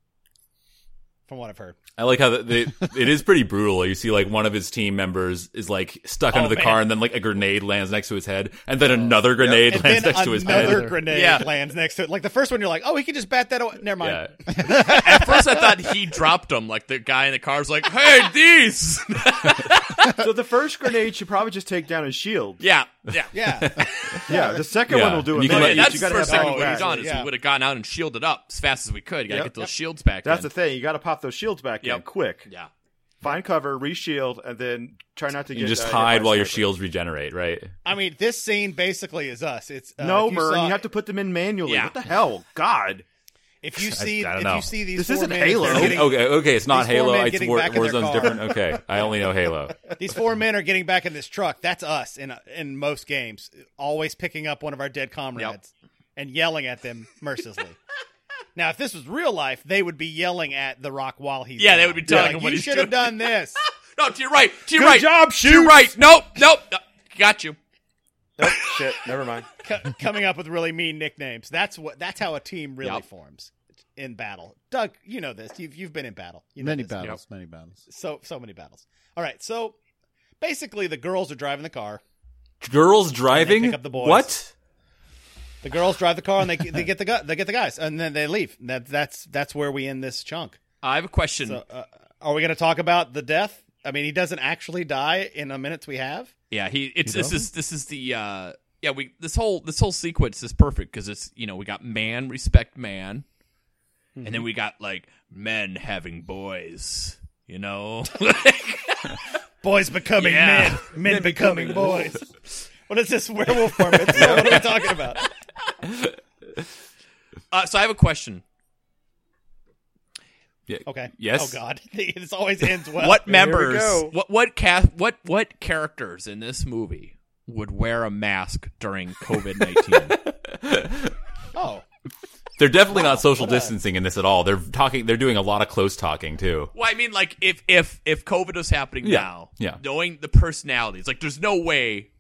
From what I've heard. I like how the, the, it is pretty brutal. You see, like one of his team members is like stuck Oh, under the man. car, and then like a grenade lands next to his head, and then another grenade And lands then next to his another head. grenade Yeah. lands next to it. Like the first one, you're like, oh, he can just bat that away. Never mind. Yeah, At first, I thought he dropped them. Like the guy in the car was like, "Hey, these." So the first grenade should probably just take down his shield. yeah, yeah, Yeah. Yeah, the second Yeah. one will do And it. you can but let- That's you the gotta have first thing that we would have back. done is Yeah. we would have gone out and shielded up as fast as we could. You gotta Yep. get those Yep. shields back. That's in. the thing. You got to pop those shields back in Yep. quick. yeah. Find cover, re-shield, and then try not to you get. just uh, hit hide by while your sniper. shields regenerate, right? I mean, this scene basically is us. It's uh, No, if you Mern, saw- you have to put them in manually. Yeah. What the hell? God. If you see, I don't if know. you see these This four isn't men, Halo. they're getting- Okay, okay, it's not these four Halo. men It's getting War, back in their Warzone's car. different. Okay, I only know Halo. These four men are getting back in this truck. That's us in in most games. Always picking up one of our dead comrades and yelling at them mercilessly. Now, if this was real life, they would be yelling at the Rock while he's Yeah, they down. would be telling Like, him what you he's should have doing." done this. No, to your right. To your Good right. job, To your Shoots. right. Nope. Nope. no, Got you. Oh, shit. Never mind. Co- coming up with really mean nicknames. That's what. That's how a team really Yep. forms in battle. Doug, you know this. You've you've been in battle. You know Many this. battles, many battles. So so many battles. All right. So basically, the girls are driving the car. Girls driving? pick up the boys. What? The girls drive the car and they they get the gu- they get the guys and then they leave. That that's that's where we end this chunk. I have a question. So, uh, are we going to talk about the death? I mean, he doesn't actually die in the minutes we have. Yeah, he. It's He this doesn't? is this is the. uh Yeah, we this whole this whole sequence is perfect because it's you know we got man respect man, and then we got like men having boys. You know. Boys becoming Yeah. men, men becoming boys. What is this werewolf form? What are we talking about? uh, so I have a question. Yeah. Okay. Yes. Oh God, this always ends well. What we members? go. What what cast? What what characters in this movie would wear a mask during COVID nineteen? Oh, They're definitely not social distancing in this at all. They're talking. They're doing a lot of close talking too. Well, I mean, like if if if COVID was happening Yeah, now, yeah. knowing the personalities, like there's no way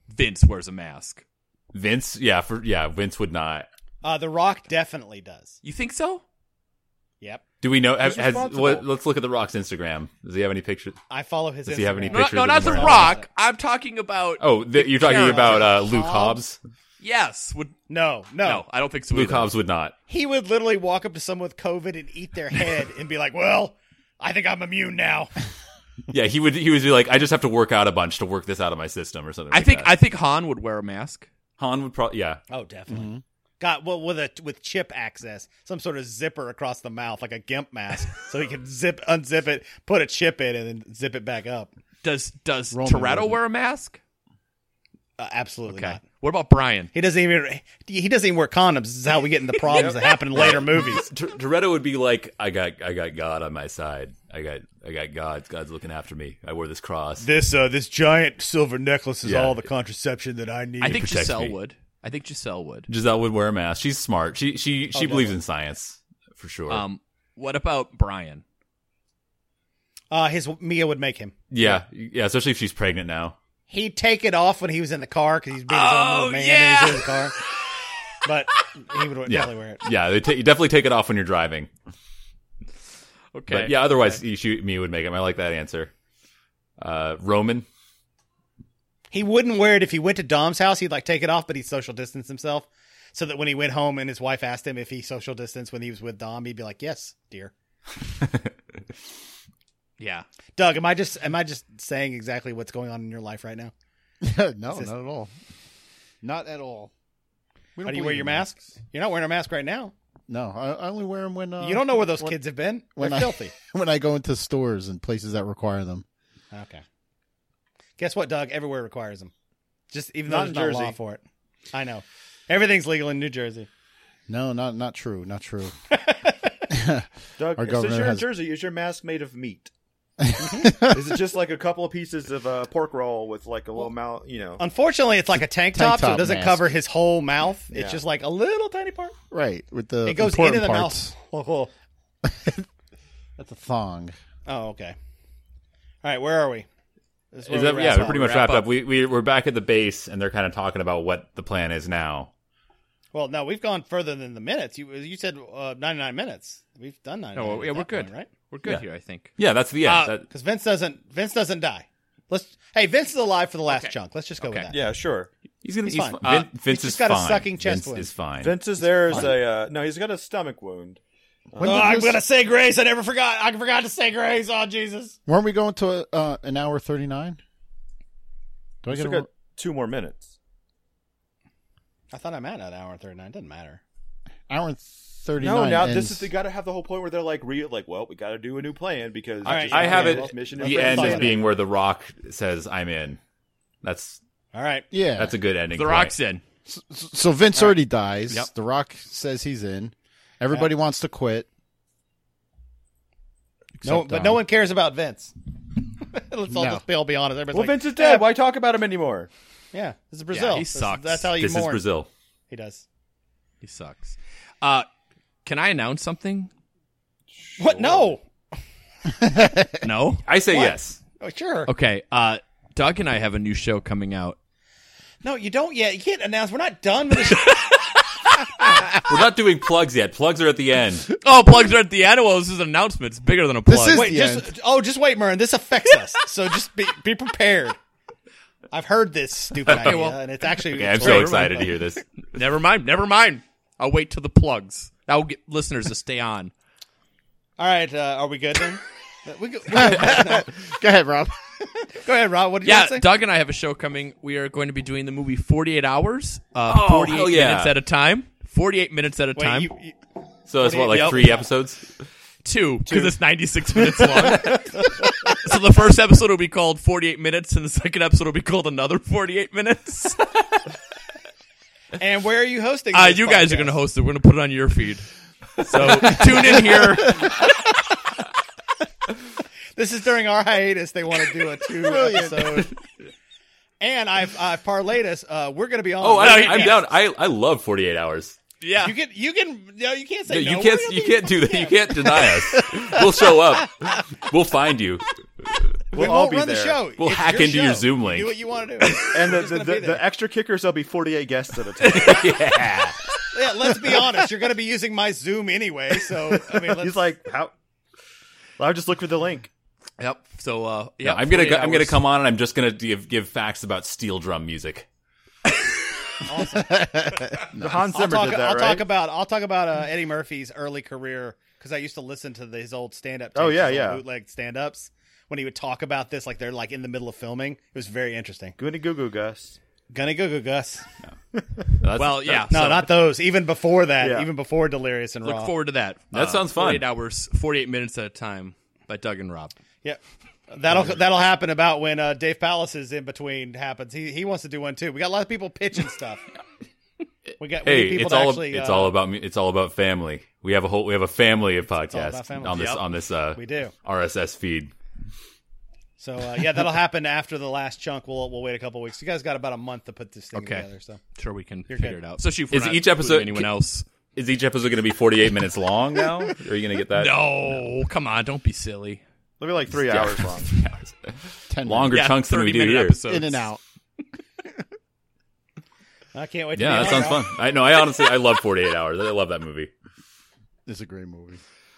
Vince wears a mask. Vince, yeah, for yeah, Vince would not. Uh, The Rock definitely does. You think so? Yep. Do we know? He's Has, has, responsible. what, let's look at The Rock's Instagram. Does he have any pictures? I follow his Does Instagram. he have any No, pictures no, of not him The wearing- Rock. I'm talking about. Oh, the, you're talking character. about uh, Luke Hobbs? Hobbs. Yes. Would No, no, no, I don't think so. Luke either. Hobbs would not. He would literally walk up to someone with COVID and eat their head and be like, well, I think I'm immune now. Yeah, he would. He would be like, I just have to work out a bunch to work this out of my system, or something. I like think that. I think Han would wear a mask. Han would probably. Yeah, Oh, definitely. Got well with a with chip access, some sort of zipper across the mouth, like a gimp mask, so he can zip, unzip it, put a chip in, and then zip it back up. Does Does Roman Toretto wouldn't. wear a mask? Uh, absolutely Okay. not. What about Brian? He doesn't even he doesn't even wear condoms. This is how we get into problems that happen in later movies. T- Toretto would be like, I got, I got God on my side. I got, I got God. God's looking after me. I wear this cross. This uh, this giant silver necklace is Yeah. all the contraception that I need. I think protects Giselle me. would. I think Giselle would. Giselle would wear a mask. She's smart. She, she, she Oh, believes definitely. in science for sure. Um, what about Brian? uh, his Mia would make him. yeah, yeah. Especially if she's pregnant now. He'd take it off when he was in the car because he's being his own Oh, little man yeah. and he's in the car. But he would Yeah, definitely wear it. yeah. They ta- you definitely take it off when you're driving. Okay. But yeah, otherwise, you shoot me would make him. I like that answer. Uh, Roman. He wouldn't wear it if he went to Dom's house. He'd like take it off, but he'd social distance himself, so that when he went home and his wife asked him if he social distanced when he was with Dom, he'd be like, "Yes, dear." Yeah. Doug, am I just am I just saying exactly what's going on in your life right now? no, not It's just- at all. Not at all. We How don't do you wear believe your in mask? masks. You're not wearing a mask right now. No, I, I only wear them when uh, you don't know where those when, kids have been. when They're I- filthy. when I go into stores and places that require them. Okay. Guess what, Doug? Everywhere requires them. Just even Not though in there's no law Jersey. for it. I know. Everything's legal in New Jersey. No, not not true. Not true. Doug, Our since governor you're has- in Jersey, is your mask made of meat? Is it just like a couple of pieces of uh, pork roll with like a little mouth? You know, Unfortunately, it's like a tank, Tank top, so it top doesn't mask. cover his whole mouth. It's Yeah. just like a little tiny part. Right, with the It goes important into the parts. mouth. Oh, That's a thong. oh, okay. All right, where are we? This where Is we that, wrap yeah, up. we're pretty much Wrap wrapped up. up. We, we we're back at the base, and they're kind of talking about what the plan is now. Well, no, we've gone further than the minutes. You you said uh, ninety-nine minutes. We've done ninety-nine. No, at yeah, we're that good. point, right? We're good Yeah. here, I think. Yeah, that's the end. Uh, That- Because Vince doesn't Vince doesn't die. Let's. Hey, Vince is alive for the last Okay. chunk. Let's just go Okay. with that. yeah, sure. he's gonna. he's He's fine. fine. Uh, Vin- Vince he's is just got a fine. sucking chest Vince wound. is fine. Vince is there as a uh, no. He's got a stomach wound. When Oh, did I'm this- gonna say grace. I never forgot. I forgot to say grace. Oh, Jesus. Weren't we going to uh, an hour thirty nine? Do I We get still a got two more minutes. I thought I'm at an hour and thirty-nine. Doesn't matter. hour and thirty No, nine? now this is they got to have the whole point where they're like, re- like, well, we got to do a new plan because All right, just- I have yeah, it. Mission The is end failed. as being where The Rock says, "I'm in." That's All right. yeah. that's a good ending. The point. Rock's in. So Vince already dies. Yep. The Rock says he's in. Everybody wants to quit. No, Except but Dom. no one cares about Vince. Let's all No. just be, all be honest. Everybody's Well, like, Vince is dead. Why talk about him anymore? Yeah, this is Brazil. he This is- sucks. That's how you This is mourn. Brazil. He does. He sucks. Uh, can I announce something? What? No. No? I say What? yes. Oh, sure. Okay. Uh, Doug and I have a new show coming out. No, you don't yet. You can't announce. We're not done with the show. We're not doing plugs yet. Plugs are at the end. Oh, plugs are at the end. Well, this is an announcement. It's bigger than a plug. This is- Wait, the just end. oh, just wait, Murren. This affects us, so just be be prepared. I've heard this stupid idea, well- and it's actually. Okay, I'm it's so great. excited to hear this. Never mind. Never mind. I'll wait till the plugs. That will get listeners to stay on. All right, uh, are we good then? we go, we go, Go ahead, Rob. go ahead, Rob. What did you Yeah, want to say? Doug and I have a show coming. We are going to be doing the movie forty-eight hours, uh, Oh, forty-eight hell yeah. minutes at a time. forty-eight minutes at a Wait, time. you, you, So it's what, like Yep. three episodes? Two, because it's ninety-six minutes long. So the first episode will be called forty-eight minutes, and the second episode will be called another forty-eight minutes. and where are you hosting? Uh, this you guys are podcast? going to host it. We're going to put it on your feed. So tune in here. This is during our hiatus. They want to do a two episode. And I've I've parlayed us. Uh, we're going to be on. Oh, I, No, I'm yeah. down. I, I love forty-eight hours. Yeah. You can you can no you can't say No, no. you can't. We're gonna You be- can't do that. You can't deny us. We'll show up. We'll find you. We'll we all won't be run there. the show. We'll It's hack your into your show. Zoom You link. Do what you want to do. And the We're just the, gonna be the, there. the extra kickers, there'll be forty-eight guests at a time. Yeah. Yeah, let's be honest. You're going to be using my Zoom anyway, so I mean, let's, He's like, how? Well, I'll just look for the link. Yep. So uh, Yeah, yeah, I'm gonna go, forty-eight I'm gonna hours. come on and I'm just gonna give give facts about steel drum music. Hans I'll Zimmer talk. did that, I'll right? talk about. I'll talk about uh, Eddie Murphy's early career because I used to listen to his old stand-up. Oh, tapes, yeah, his old yeah. bootleg stand-ups when he would talk about this, like they're like in the middle of filming. It was very interesting. Goody goo goo, Gus. Gunny Goo Goo Gus. That's- Well, yeah. No, so not those. Even before that. Yeah. Even before Delirious and Look Raw. forward to that. That sounds fun. forty-eight hours, forty-eight minutes at a time by Doug and Rob. Yeah. That'll that'll happen about when uh, Dave Palace is in between happens. He he wants to do one too. We got a lot of people pitching stuff. We got we Hey, need people it's to all actually. it's uh, all about me. It's all about family. We have a whole we have a family of all podcasts about family. on this Yep. on this uh, We do. R S S feed. So uh, yeah, that'll happen after the last chunk. We'll we'll wait a couple weeks. You guys got about a month to put this thing Okay. together. So Sure, we can You're figure good. it out. Especially if we're Is not each including episode- anyone can- else. Is each episode going to be forty-eight minutes long now? Are you going to get that? No, come on, don't be silly. It'll be like three Yeah. hours long. Ten Longer Yeah, chunks than we do thirty-minute here. episodes. in and out. I can't wait. To Yeah, be that on sounds now. fun. I know. I honestly I love forty-eight hours. I love that movie. It's a great movie.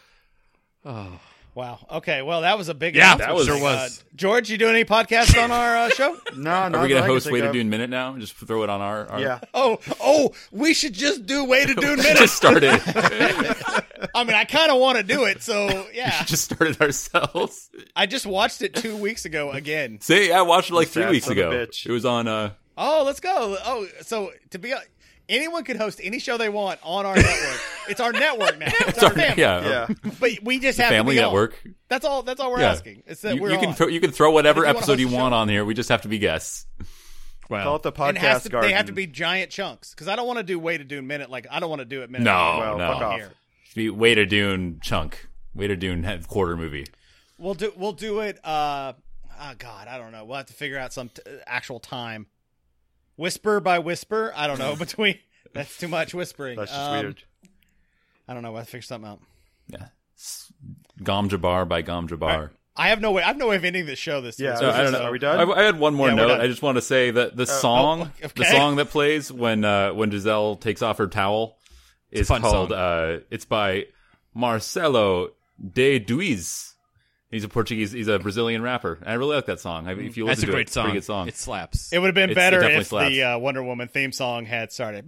Wow. Okay. Well, that was a big. Yeah, announcement. that was- sure Uh, was. George, you doing any podcasts on our uh, show? No, no. Are we going to host Way to Dune Minute now? Just throw it on our. our Yeah. Oh, oh, we should just do Way to Dune Minute. just started. I mean, I kind of want to do it. So yeah, just started ourselves. I just watched it two weeks ago again. See, I watched it like three Sad weeks son of a ago. bitch. It was on. uh Oh, let's go. Oh, so to be anyone could host any show they want on our network. It's our network now. It's, our Sorry, family. yeah, Yeah. But we just have Family to be on. Network. That's all. That's all we're Yeah. asking. It's that You, we're you can on. throw, you can throw whatever If you wanna episode host you a show- want on here. We just have to be guests. Well, Call it the And it has podcast to, garden. they have to be giant chunks because I don't want to do Way to Dune Minute. Like I don't want to do it minute. No, by minute Well, no. fuck off. here. Be Way to Dune chunk. Way to Dune head- quarter movie. We'll do. We'll do it. Uh, oh God, I don't know. We'll have to figure out some t- actual time. Whisper by whisper. I don't know. Between that's too much whispering. That's just Um, weird. I don't know. We'll have to figure something out. Yeah. S- Gom Jabbar by Gom Jabbar. I have no way. I have no way of ending this show. This Yeah, week. So, this I don't is- know. Are we done? I, I had one more Yeah, we're note. done. I just want to say that the song, oh, okay. the song that plays when uh, when Giselle takes off her towel, is fun called. song. Uh, it's by Marcelo de Duiz. He's a Portuguese. He's a Brazilian rapper. And I really like that song. I mean, if you that's listen a to great it, it's a song. pretty good song. It slaps. It would have been It's- it better definitely if slaps. the uh, Wonder Woman theme song had started.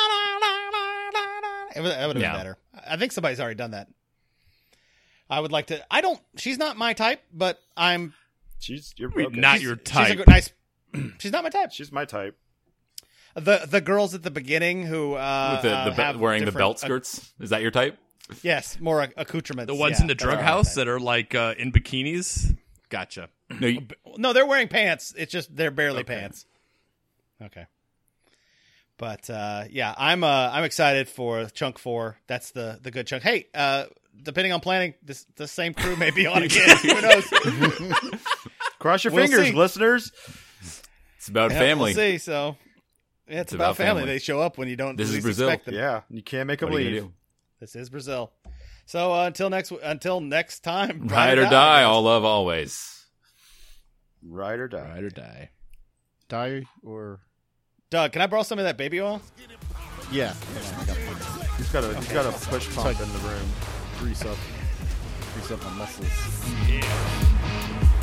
It would, that would have Yeah. been better. I think somebody's already done that. I would like to. I don't. She's not my type, but I'm. She's you're mean, okay. not She's- your She's type. a good, nice. She's not my type. She's my type. The the girls at the beginning who uh, With the, uh, the be- have wearing the different- belt uh, skirts. Is that your type? yes, more acc- accoutrements. the ones yeah, in the that drug are- house that are like uh, in bikinis. Gotcha. No, you, No, they're wearing pants. It's just they're barely pants. Okay. But uh, yeah, I'm uh, I'm excited for Chunk Four. That's the the good chunk. Hey, uh, depending on planning, this the same crew may be on again. Who knows? Cross your We'll fingers, see. listeners. it's about Yeah, family. We'll see. So yeah, it's, It's about, about family. family. They show up when you don't. This is least Brazil. expect them. Yeah, you can't make them What are you leave. gonna do? This is Brazil. So uh, until next until next time, Ride or die, all love always. Ride or die. Ride or die. Die or Doug, can I borrow some of that baby oil? yeah. Hold on, I got to put He's got a he's got a push pump in the room. grease up, grease up my muscles. Yeah.